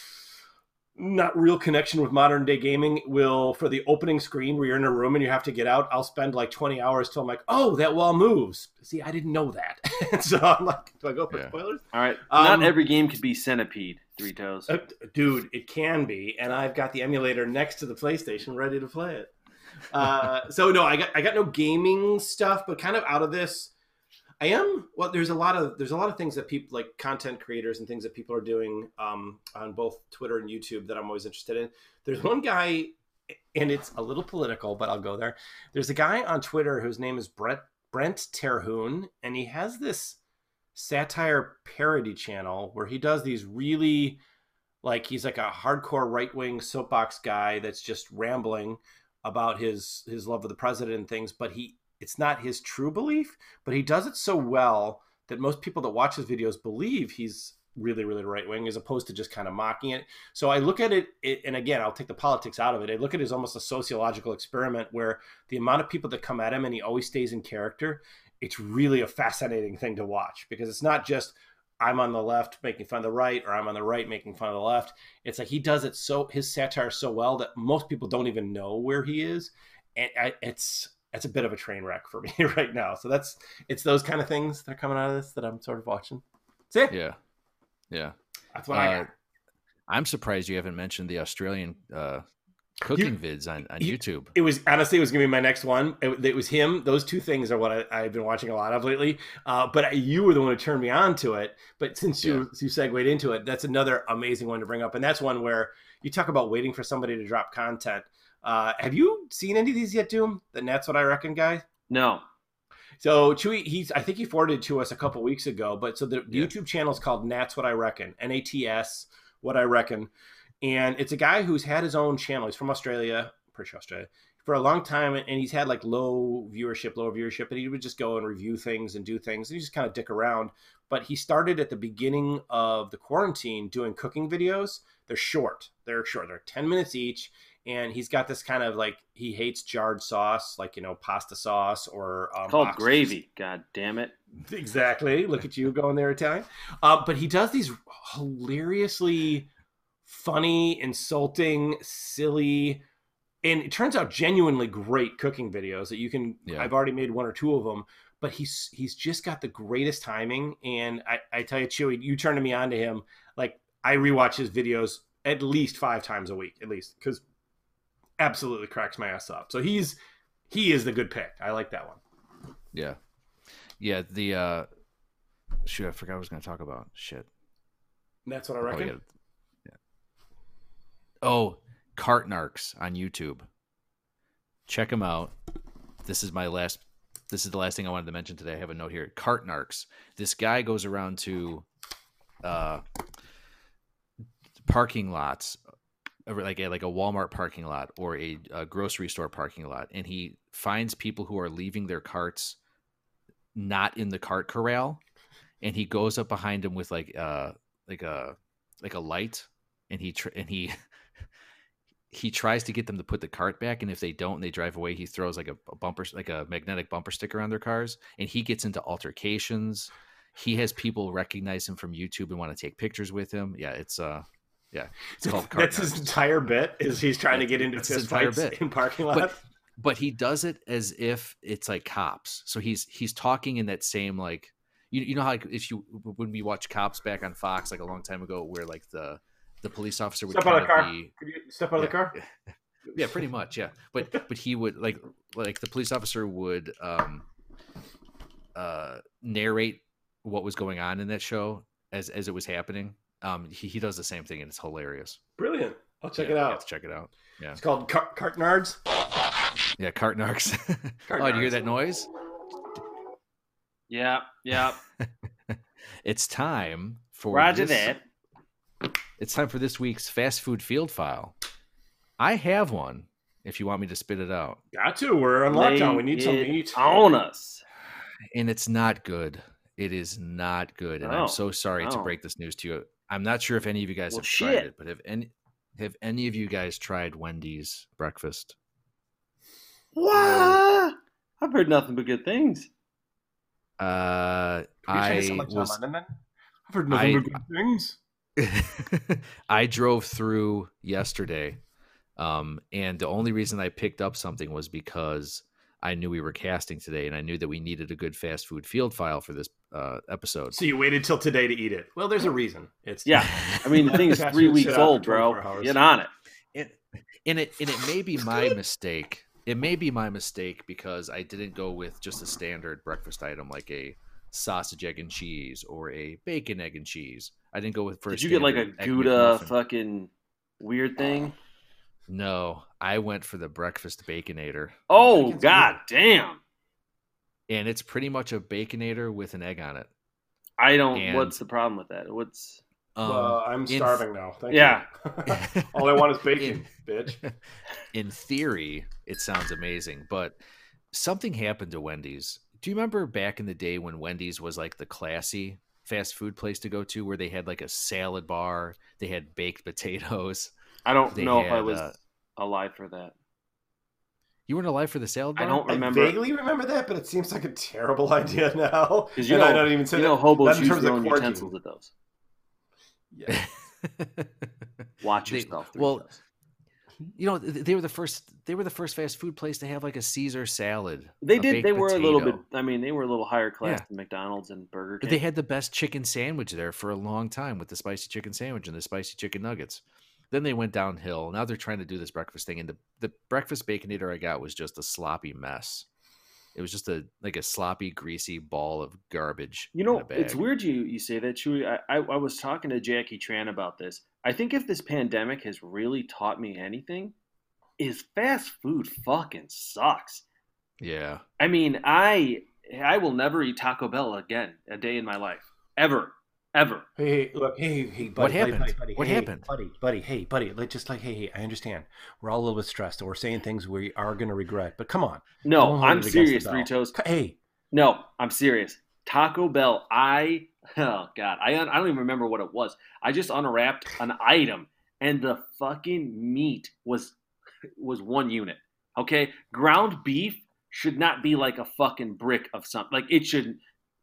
[SPEAKER 1] not real connection with modern day gaming, will, for the opening screen where you're in a room and you have to get out, I'll spend like twenty hours till I'm like, oh, that wall moves. See, I didn't know that. And so I'm like, do I go for
[SPEAKER 2] Yeah.
[SPEAKER 1] spoilers?
[SPEAKER 4] All right.
[SPEAKER 1] Um,
[SPEAKER 4] Not every game could be Centipede, Three Toes.
[SPEAKER 1] Uh, dude, it can be, and I've got the emulator next to the PlayStation ready to play it. Uh, so no, I got I got no gaming stuff, but kind of out of this, I am. Well, there's a lot of there's a lot of things that people like content creators and things that people are doing um, on both Twitter and YouTube that I'm always interested in. There's one guy, and it's a little political, but I'll go there. There's a guy on Twitter whose name is Brent Brent Terhune, and he has this satire parody channel where he does these really, like, he's like a hardcore right-wing soapbox guy that's just rambling about his his love of the president and things, but he it's not his true belief, but he does it so well that most people that watch his videos believe he's really, really right-wing, as opposed to just kind of mocking it. So I look at it, it, and again, I'll take the politics out of it. I look at it as almost a sociological experiment where the amount of people that come at him and he always stays in character, it's really a fascinating thing to watch, because it's not just I'm on the left making fun of the right, or I'm on the right making fun of the left. It's like he does it so, his satire so well that most people don't even know where he is. And I, it's, it's a bit of a train wreck for me right now. So that's, it's those kind of things that are coming out of this that I'm sort of watching. That's it.
[SPEAKER 2] Yeah, yeah.
[SPEAKER 1] That's what I
[SPEAKER 2] Uh,
[SPEAKER 1] got.
[SPEAKER 2] I'm surprised you haven't mentioned the Australian uh, cooking vids on, on
[SPEAKER 1] you-
[SPEAKER 2] YouTube.
[SPEAKER 1] It was, honestly, it was going to be my next one. It, it was him. Those two things are what I, I've been watching a lot of lately. Uh, but you were the one who turned me on to it. But since you, you segued into it, that's another amazing one to bring up. And that's one where you talk about waiting for somebody to drop content. Uh, have you seen any of these yet, Doom? The That's What I Reckon guy?
[SPEAKER 4] No.
[SPEAKER 1] So Chewy, he's, I think he forwarded it to us a couple weeks ago, but so the, the
[SPEAKER 2] Yeah.
[SPEAKER 1] YouTube channel is called Nats What I Reckon, N A T S, What I Reckon. And it's a guy who's had his own channel. He's from Australia, pretty sure Australia, for a long time. And he's had like low viewership, low viewership, and he would just go and review things and do things. And he just kind of dick around. but he started at the beginning of the quarantine doing cooking videos. They're short. They're short. They're ten minutes each. And he's got this kind of like, he hates jarred sauce, like, you know, pasta sauce or um,
[SPEAKER 4] called
[SPEAKER 1] box-
[SPEAKER 4] gravy. God damn it.
[SPEAKER 1] Exactly. Look at you going there, Italian. Uh, but he does these hilariously funny, insulting, silly, and it turns out genuinely great cooking videos that you can,
[SPEAKER 2] Yeah.
[SPEAKER 1] I've already made one or two of them, but he's, he's just got the greatest timing. And I, I tell you, Chewy, you turned me on to him. Like I rewatch his videos at least five times a week, at least, because absolutely cracks my ass up. So he's, he is the good pick. I like that one.
[SPEAKER 2] Yeah. Yeah. The, uh, shoot, I forgot what I was going to talk about. Shit.
[SPEAKER 1] That's what I
[SPEAKER 2] Oh,
[SPEAKER 1] reckon.
[SPEAKER 2] yeah. Yeah. Oh, Cartnarks on YouTube. Check him out. This is my last, this is the last thing I wanted to mention today. I have a note here. Cartnarks. This guy goes around to, uh, parking lots, like a, like a Walmart parking lot or a, a grocery store parking lot, and he finds people who are leaving their carts not in the cart corral, and he goes up behind them with like uh like a like a light, and he tr- and he he tries to get them to put the cart back, and if they don't and they drive away, he throws like a, a bumper like a magnetic bumper sticker on their cars, and he gets into altercations. He has people recognize him from YouTube and want to take pictures with him. Yeah, it's uh yeah, it's called
[SPEAKER 1] That's his entire bit. Is he's trying to get into
[SPEAKER 2] That's his
[SPEAKER 1] fist
[SPEAKER 2] entire
[SPEAKER 1] fights
[SPEAKER 2] bit.
[SPEAKER 1] in parking lots.
[SPEAKER 2] But but he does it as if it's like Cops. So he's he's talking in that same like you you know how like if you when we watch Cops back on Fox like a long time ago where like the the police officer would
[SPEAKER 1] Step out
[SPEAKER 2] kind
[SPEAKER 1] of the car.
[SPEAKER 2] be
[SPEAKER 1] Could you step out of the car?
[SPEAKER 2] yeah pretty much yeah but but he would like like the police officer would um uh narrate what was going on in that show as as it was happening. Um, he, he does the same thing and it's hilarious.
[SPEAKER 1] Brilliant. I'll check
[SPEAKER 2] Yeah,
[SPEAKER 1] it
[SPEAKER 2] you
[SPEAKER 1] out.
[SPEAKER 2] have to check it out. Yeah.
[SPEAKER 1] It's called Car- Cartnards.
[SPEAKER 2] Yeah, Cartnarks. Oh, do you hear that noise?
[SPEAKER 4] Yeah, yeah.
[SPEAKER 2] It's time for
[SPEAKER 4] Roger
[SPEAKER 2] this,
[SPEAKER 4] that.
[SPEAKER 2] It's time for this week's fast food field file. I have one. If you want me to spit it out,
[SPEAKER 1] Got to. We're on
[SPEAKER 4] Lay
[SPEAKER 1] lockdown. We need some
[SPEAKER 4] it
[SPEAKER 1] meat.
[SPEAKER 4] on us.
[SPEAKER 2] and it's not good. It is not good, and
[SPEAKER 4] Oh,
[SPEAKER 2] I'm so sorry to
[SPEAKER 4] oh.
[SPEAKER 2] break this news to you. I'm not sure if any of you guys
[SPEAKER 4] Well,
[SPEAKER 2] have tried
[SPEAKER 4] shit.
[SPEAKER 2] it, but have any have any of you guys tried Wendy's breakfast?
[SPEAKER 4] What? I've heard nothing but good things.
[SPEAKER 2] Uh,
[SPEAKER 1] Are you trying to
[SPEAKER 2] I
[SPEAKER 1] sound like John
[SPEAKER 2] was.
[SPEAKER 1] Lennon then? I've heard nothing
[SPEAKER 2] I-
[SPEAKER 1] but good things.
[SPEAKER 2] I drove through yesterday, um, and the only reason I picked up something was because I knew we were casting today, and I knew that we needed a good fast food field file for this uh, episode.
[SPEAKER 1] So you waited till today to eat it. Well, there's a reason. It's
[SPEAKER 4] Yeah. I mean, the thing is
[SPEAKER 1] Fast
[SPEAKER 4] three
[SPEAKER 1] food
[SPEAKER 4] weeks
[SPEAKER 1] sit out
[SPEAKER 4] old,
[SPEAKER 1] for
[SPEAKER 4] bro.
[SPEAKER 1] twenty-four hours.
[SPEAKER 4] Get on it.
[SPEAKER 2] It, and it and it may be my mistake. It may be my mistake because I didn't go with just a standard breakfast item like a sausage, egg, and cheese or a bacon, egg, and cheese. I didn't go with for
[SPEAKER 4] Did
[SPEAKER 2] a
[SPEAKER 4] you get like a
[SPEAKER 2] standard Egg
[SPEAKER 4] Gouda
[SPEAKER 2] McMuffin.
[SPEAKER 4] fucking weird thing?
[SPEAKER 2] No, I went for the breakfast baconator,
[SPEAKER 4] Oh,
[SPEAKER 1] Bacon's
[SPEAKER 4] god damn.
[SPEAKER 2] and it's pretty much a baconator with an egg on it.
[SPEAKER 4] I don't.
[SPEAKER 2] And-
[SPEAKER 4] What's the problem with that? What's
[SPEAKER 2] Um,
[SPEAKER 1] well, I'm
[SPEAKER 2] in-
[SPEAKER 1] starving now. Thank
[SPEAKER 4] Yeah.
[SPEAKER 1] you. All I want is bacon, bitch.
[SPEAKER 2] In theory, it sounds amazing, but something happened to Wendy's. Do you remember back in the day when Wendy's was like the classy fast food place to go to, where they had like a salad bar, they had baked potatoes?
[SPEAKER 4] I don't
[SPEAKER 2] They
[SPEAKER 4] know if I
[SPEAKER 2] had,
[SPEAKER 4] was
[SPEAKER 2] uh,
[SPEAKER 4] alive for that.
[SPEAKER 2] You weren't alive for the salad
[SPEAKER 4] I
[SPEAKER 2] bar?
[SPEAKER 4] don't
[SPEAKER 1] I
[SPEAKER 4] remember.
[SPEAKER 1] vaguely remember that, but it seems like a terrible idea now.
[SPEAKER 4] Because you
[SPEAKER 1] And
[SPEAKER 4] know,
[SPEAKER 1] I don't even say
[SPEAKER 4] you know,
[SPEAKER 1] that.
[SPEAKER 4] hobos
[SPEAKER 1] Not in
[SPEAKER 4] use
[SPEAKER 1] terms
[SPEAKER 4] their
[SPEAKER 1] of
[SPEAKER 4] own
[SPEAKER 1] quarantine.
[SPEAKER 4] utensils at those.
[SPEAKER 1] Yeah.
[SPEAKER 4] Watch
[SPEAKER 2] They-
[SPEAKER 4] yourself.
[SPEAKER 2] well,
[SPEAKER 4] Doritos.
[SPEAKER 2] You know, th- they were the first. They were the first fast food place to have like a Caesar salad.
[SPEAKER 4] they
[SPEAKER 2] a
[SPEAKER 4] did.
[SPEAKER 2] baked
[SPEAKER 4] They were a little bit.
[SPEAKER 2] potato.
[SPEAKER 4] I mean, they were a little higher class
[SPEAKER 2] Yeah.
[SPEAKER 4] than McDonald's and Burger
[SPEAKER 2] But
[SPEAKER 4] King.
[SPEAKER 2] they had the best chicken sandwich there for a long time with the spicy chicken sandwich and the spicy chicken nuggets. Then they went downhill. Now they're trying to do this breakfast thing, and the, the breakfast baconator I got was just a sloppy mess. It was just a like a sloppy, greasy ball of garbage.
[SPEAKER 4] You
[SPEAKER 2] in
[SPEAKER 4] know,
[SPEAKER 2] a bag.
[SPEAKER 4] it's weird you you say that, Chewy. I, I I was talking to Jackie Tran about this. I think if this pandemic has really taught me anything, is fast food fucking sucks.
[SPEAKER 2] Yeah,
[SPEAKER 4] I mean, I I will never eat Taco Bell again a day in my life, ever, ever.
[SPEAKER 1] Hey, hey, look, hey, hey, buddy,
[SPEAKER 2] What
[SPEAKER 1] buddy,
[SPEAKER 2] happened?
[SPEAKER 1] buddy, buddy,
[SPEAKER 2] What
[SPEAKER 1] hey,
[SPEAKER 2] happened?
[SPEAKER 1] buddy, buddy, hey, buddy, like just like, hey, hey, I understand. We're all a little bit stressed, and we're saying things we are going to regret. But come on,
[SPEAKER 4] No,
[SPEAKER 1] Don't hold
[SPEAKER 4] I'm
[SPEAKER 1] it against
[SPEAKER 4] serious,
[SPEAKER 1] the
[SPEAKER 4] Three
[SPEAKER 1] bell.
[SPEAKER 4] Toes.
[SPEAKER 1] Hey,
[SPEAKER 4] No, I'm serious. Taco Bell, I, oh God, I, I don't even remember what it was. I just unwrapped an item and the fucking meat was was one unit. Okay? Ground beef should not be like a fucking brick of something. Like it should,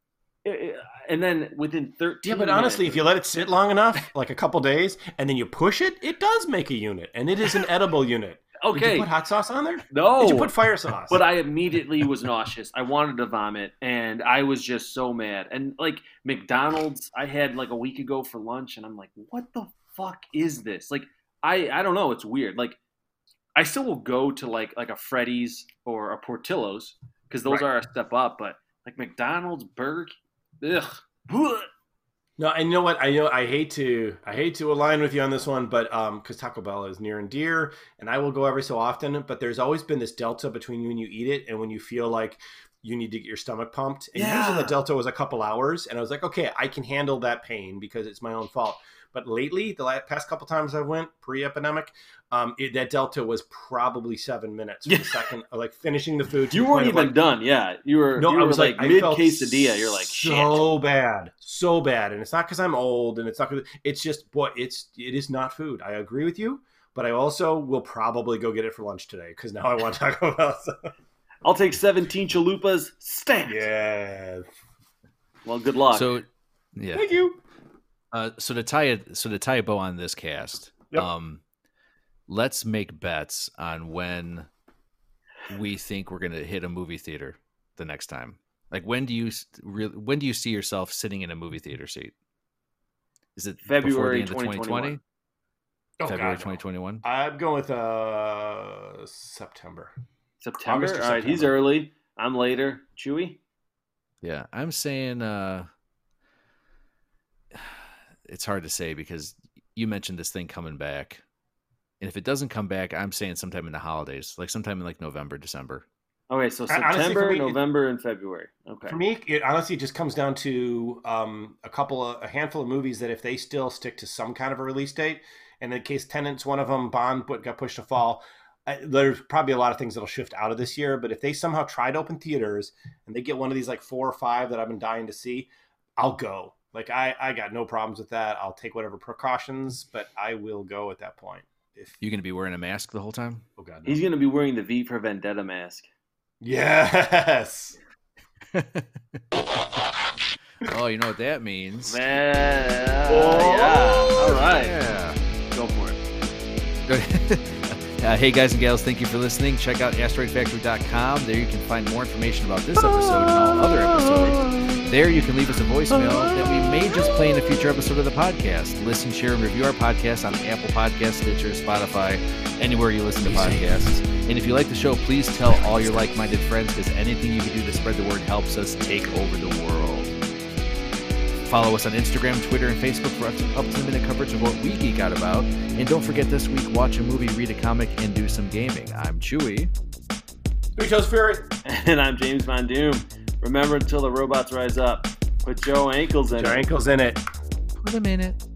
[SPEAKER 4] and then within thirteen
[SPEAKER 1] Yeah, but honestly,
[SPEAKER 4] minutes,
[SPEAKER 1] if you let it sit long enough, like a couple days, and then you push it, it does make a unit, and it is an edible unit. Did
[SPEAKER 4] okay.
[SPEAKER 1] you put hot sauce on there?
[SPEAKER 4] No.
[SPEAKER 1] Did you put fire sauce?
[SPEAKER 4] But I immediately was nauseous. I wanted to vomit, and I was just so mad. And like McDonald's, I had like a week ago for lunch, and I'm like, what the fuck is this? Like, I I don't know. It's weird. Like, I still will go to like like a Freddy's or a Portillo's because those
[SPEAKER 1] Right.
[SPEAKER 4] are a step up. But like McDonald's, Burger King, ugh. Blech.
[SPEAKER 1] No, and you know what? I know I hate to I hate to align with you on this one, but um, because Taco Bell is near and dear, and I will go every so often. But there's always been this delta between when you eat it and when you feel like you need to get your stomach pumped. And
[SPEAKER 4] Yeah.
[SPEAKER 1] usually the delta was a couple hours, and I was like, okay, I can handle that pain because it's my own fault. But lately, the last, past couple times I went pre-epidemic, um, it, that delta was probably seven minutes for the second, like finishing the food. to
[SPEAKER 4] You
[SPEAKER 1] the
[SPEAKER 4] weren't
[SPEAKER 1] point of,
[SPEAKER 4] even
[SPEAKER 1] like,
[SPEAKER 4] done. Yeah, you were.
[SPEAKER 1] No,
[SPEAKER 4] you
[SPEAKER 1] I
[SPEAKER 4] were
[SPEAKER 1] was
[SPEAKER 4] like,
[SPEAKER 1] like, I
[SPEAKER 4] mid
[SPEAKER 1] felt
[SPEAKER 4] quesadilla. You're like, shit.
[SPEAKER 1] so bad, so bad, and it's not because I'm old, and it's not because it's just, boy, it's it is not food. I agree with you, but I also will probably go get it for lunch today because now I want Taco Bell. So.
[SPEAKER 4] I'll take seventeen chalupas. Stamp.
[SPEAKER 1] Yeah,
[SPEAKER 4] Well, good luck.
[SPEAKER 2] So, yeah.
[SPEAKER 1] thank you.
[SPEAKER 2] Uh, so to tie it, so to tie a bow on this cast,
[SPEAKER 1] Yep.
[SPEAKER 2] um, let's make bets on when we think we're going to hit a movie theater the next time. Like, when do you s- really, when do you see yourself sitting in a movie theater seat? Is it before the
[SPEAKER 4] February
[SPEAKER 2] end of
[SPEAKER 4] twenty twenty-one.
[SPEAKER 1] Oh,
[SPEAKER 2] February
[SPEAKER 1] God, no.
[SPEAKER 2] twenty twenty-one.
[SPEAKER 1] I'm going with uh September.
[SPEAKER 4] September.
[SPEAKER 1] August or
[SPEAKER 4] All right, he's
[SPEAKER 1] September.
[SPEAKER 4] early. I'm later. Chewy.
[SPEAKER 2] Yeah, I'm saying uh, it's hard to say because you mentioned this thing coming back, and if it doesn't come back, I'm saying sometime in the holidays, like sometime in like November, December.
[SPEAKER 4] Okay, so
[SPEAKER 1] I- honestly,
[SPEAKER 4] September,
[SPEAKER 1] for me, it-
[SPEAKER 4] November, and February. Okay.
[SPEAKER 1] For me, it honestly just comes down to um, a couple of a handful of movies that if they still stick to some kind of a release date, and in case Tenant's one of them, Bond but got pushed to fall. I, there's probably a lot of things that'll shift out of this year, but if they somehow try to open theaters and they get one of these like four or five that I've been dying to see, I'll go. Like I, I got no problems with that. I'll take whatever precautions, but I will go at that point. If
[SPEAKER 2] You going to be wearing a mask the whole time?
[SPEAKER 1] oh god, no.
[SPEAKER 4] He's going to be wearing the V for Vendetta mask.
[SPEAKER 1] Yes.
[SPEAKER 2] Oh, you know what that means?
[SPEAKER 4] Man,
[SPEAKER 1] Oh,
[SPEAKER 4] yeah. All right.
[SPEAKER 2] Yeah.
[SPEAKER 4] Go for it.
[SPEAKER 2] uh, hey, guys and gals, thank you for listening. Check out asteroid factory dot com. There you can find more information about this episode and all other episodes. There you can leave us a voicemail that we may just play in a future episode of the podcast. Listen, share, and review our podcast on Apple Podcasts, Stitcher, Spotify, anywhere you listen to podcasts. And if you like the show, please tell all your like-minded friends because anything you can do to spread the word helps us take over the world. Follow us on Instagram, Twitter, and Facebook for up-to-the-minute coverage of what we geek out about. And don't forget this week, watch a movie, read a comic, and do some gaming. I'm Chewy.
[SPEAKER 1] Doritos Fury.
[SPEAKER 4] And I'm James Von Doom. Remember, until the robots rise up, put your ankles in
[SPEAKER 1] Your
[SPEAKER 4] it.
[SPEAKER 1] ankles in it.
[SPEAKER 2] Put a minute.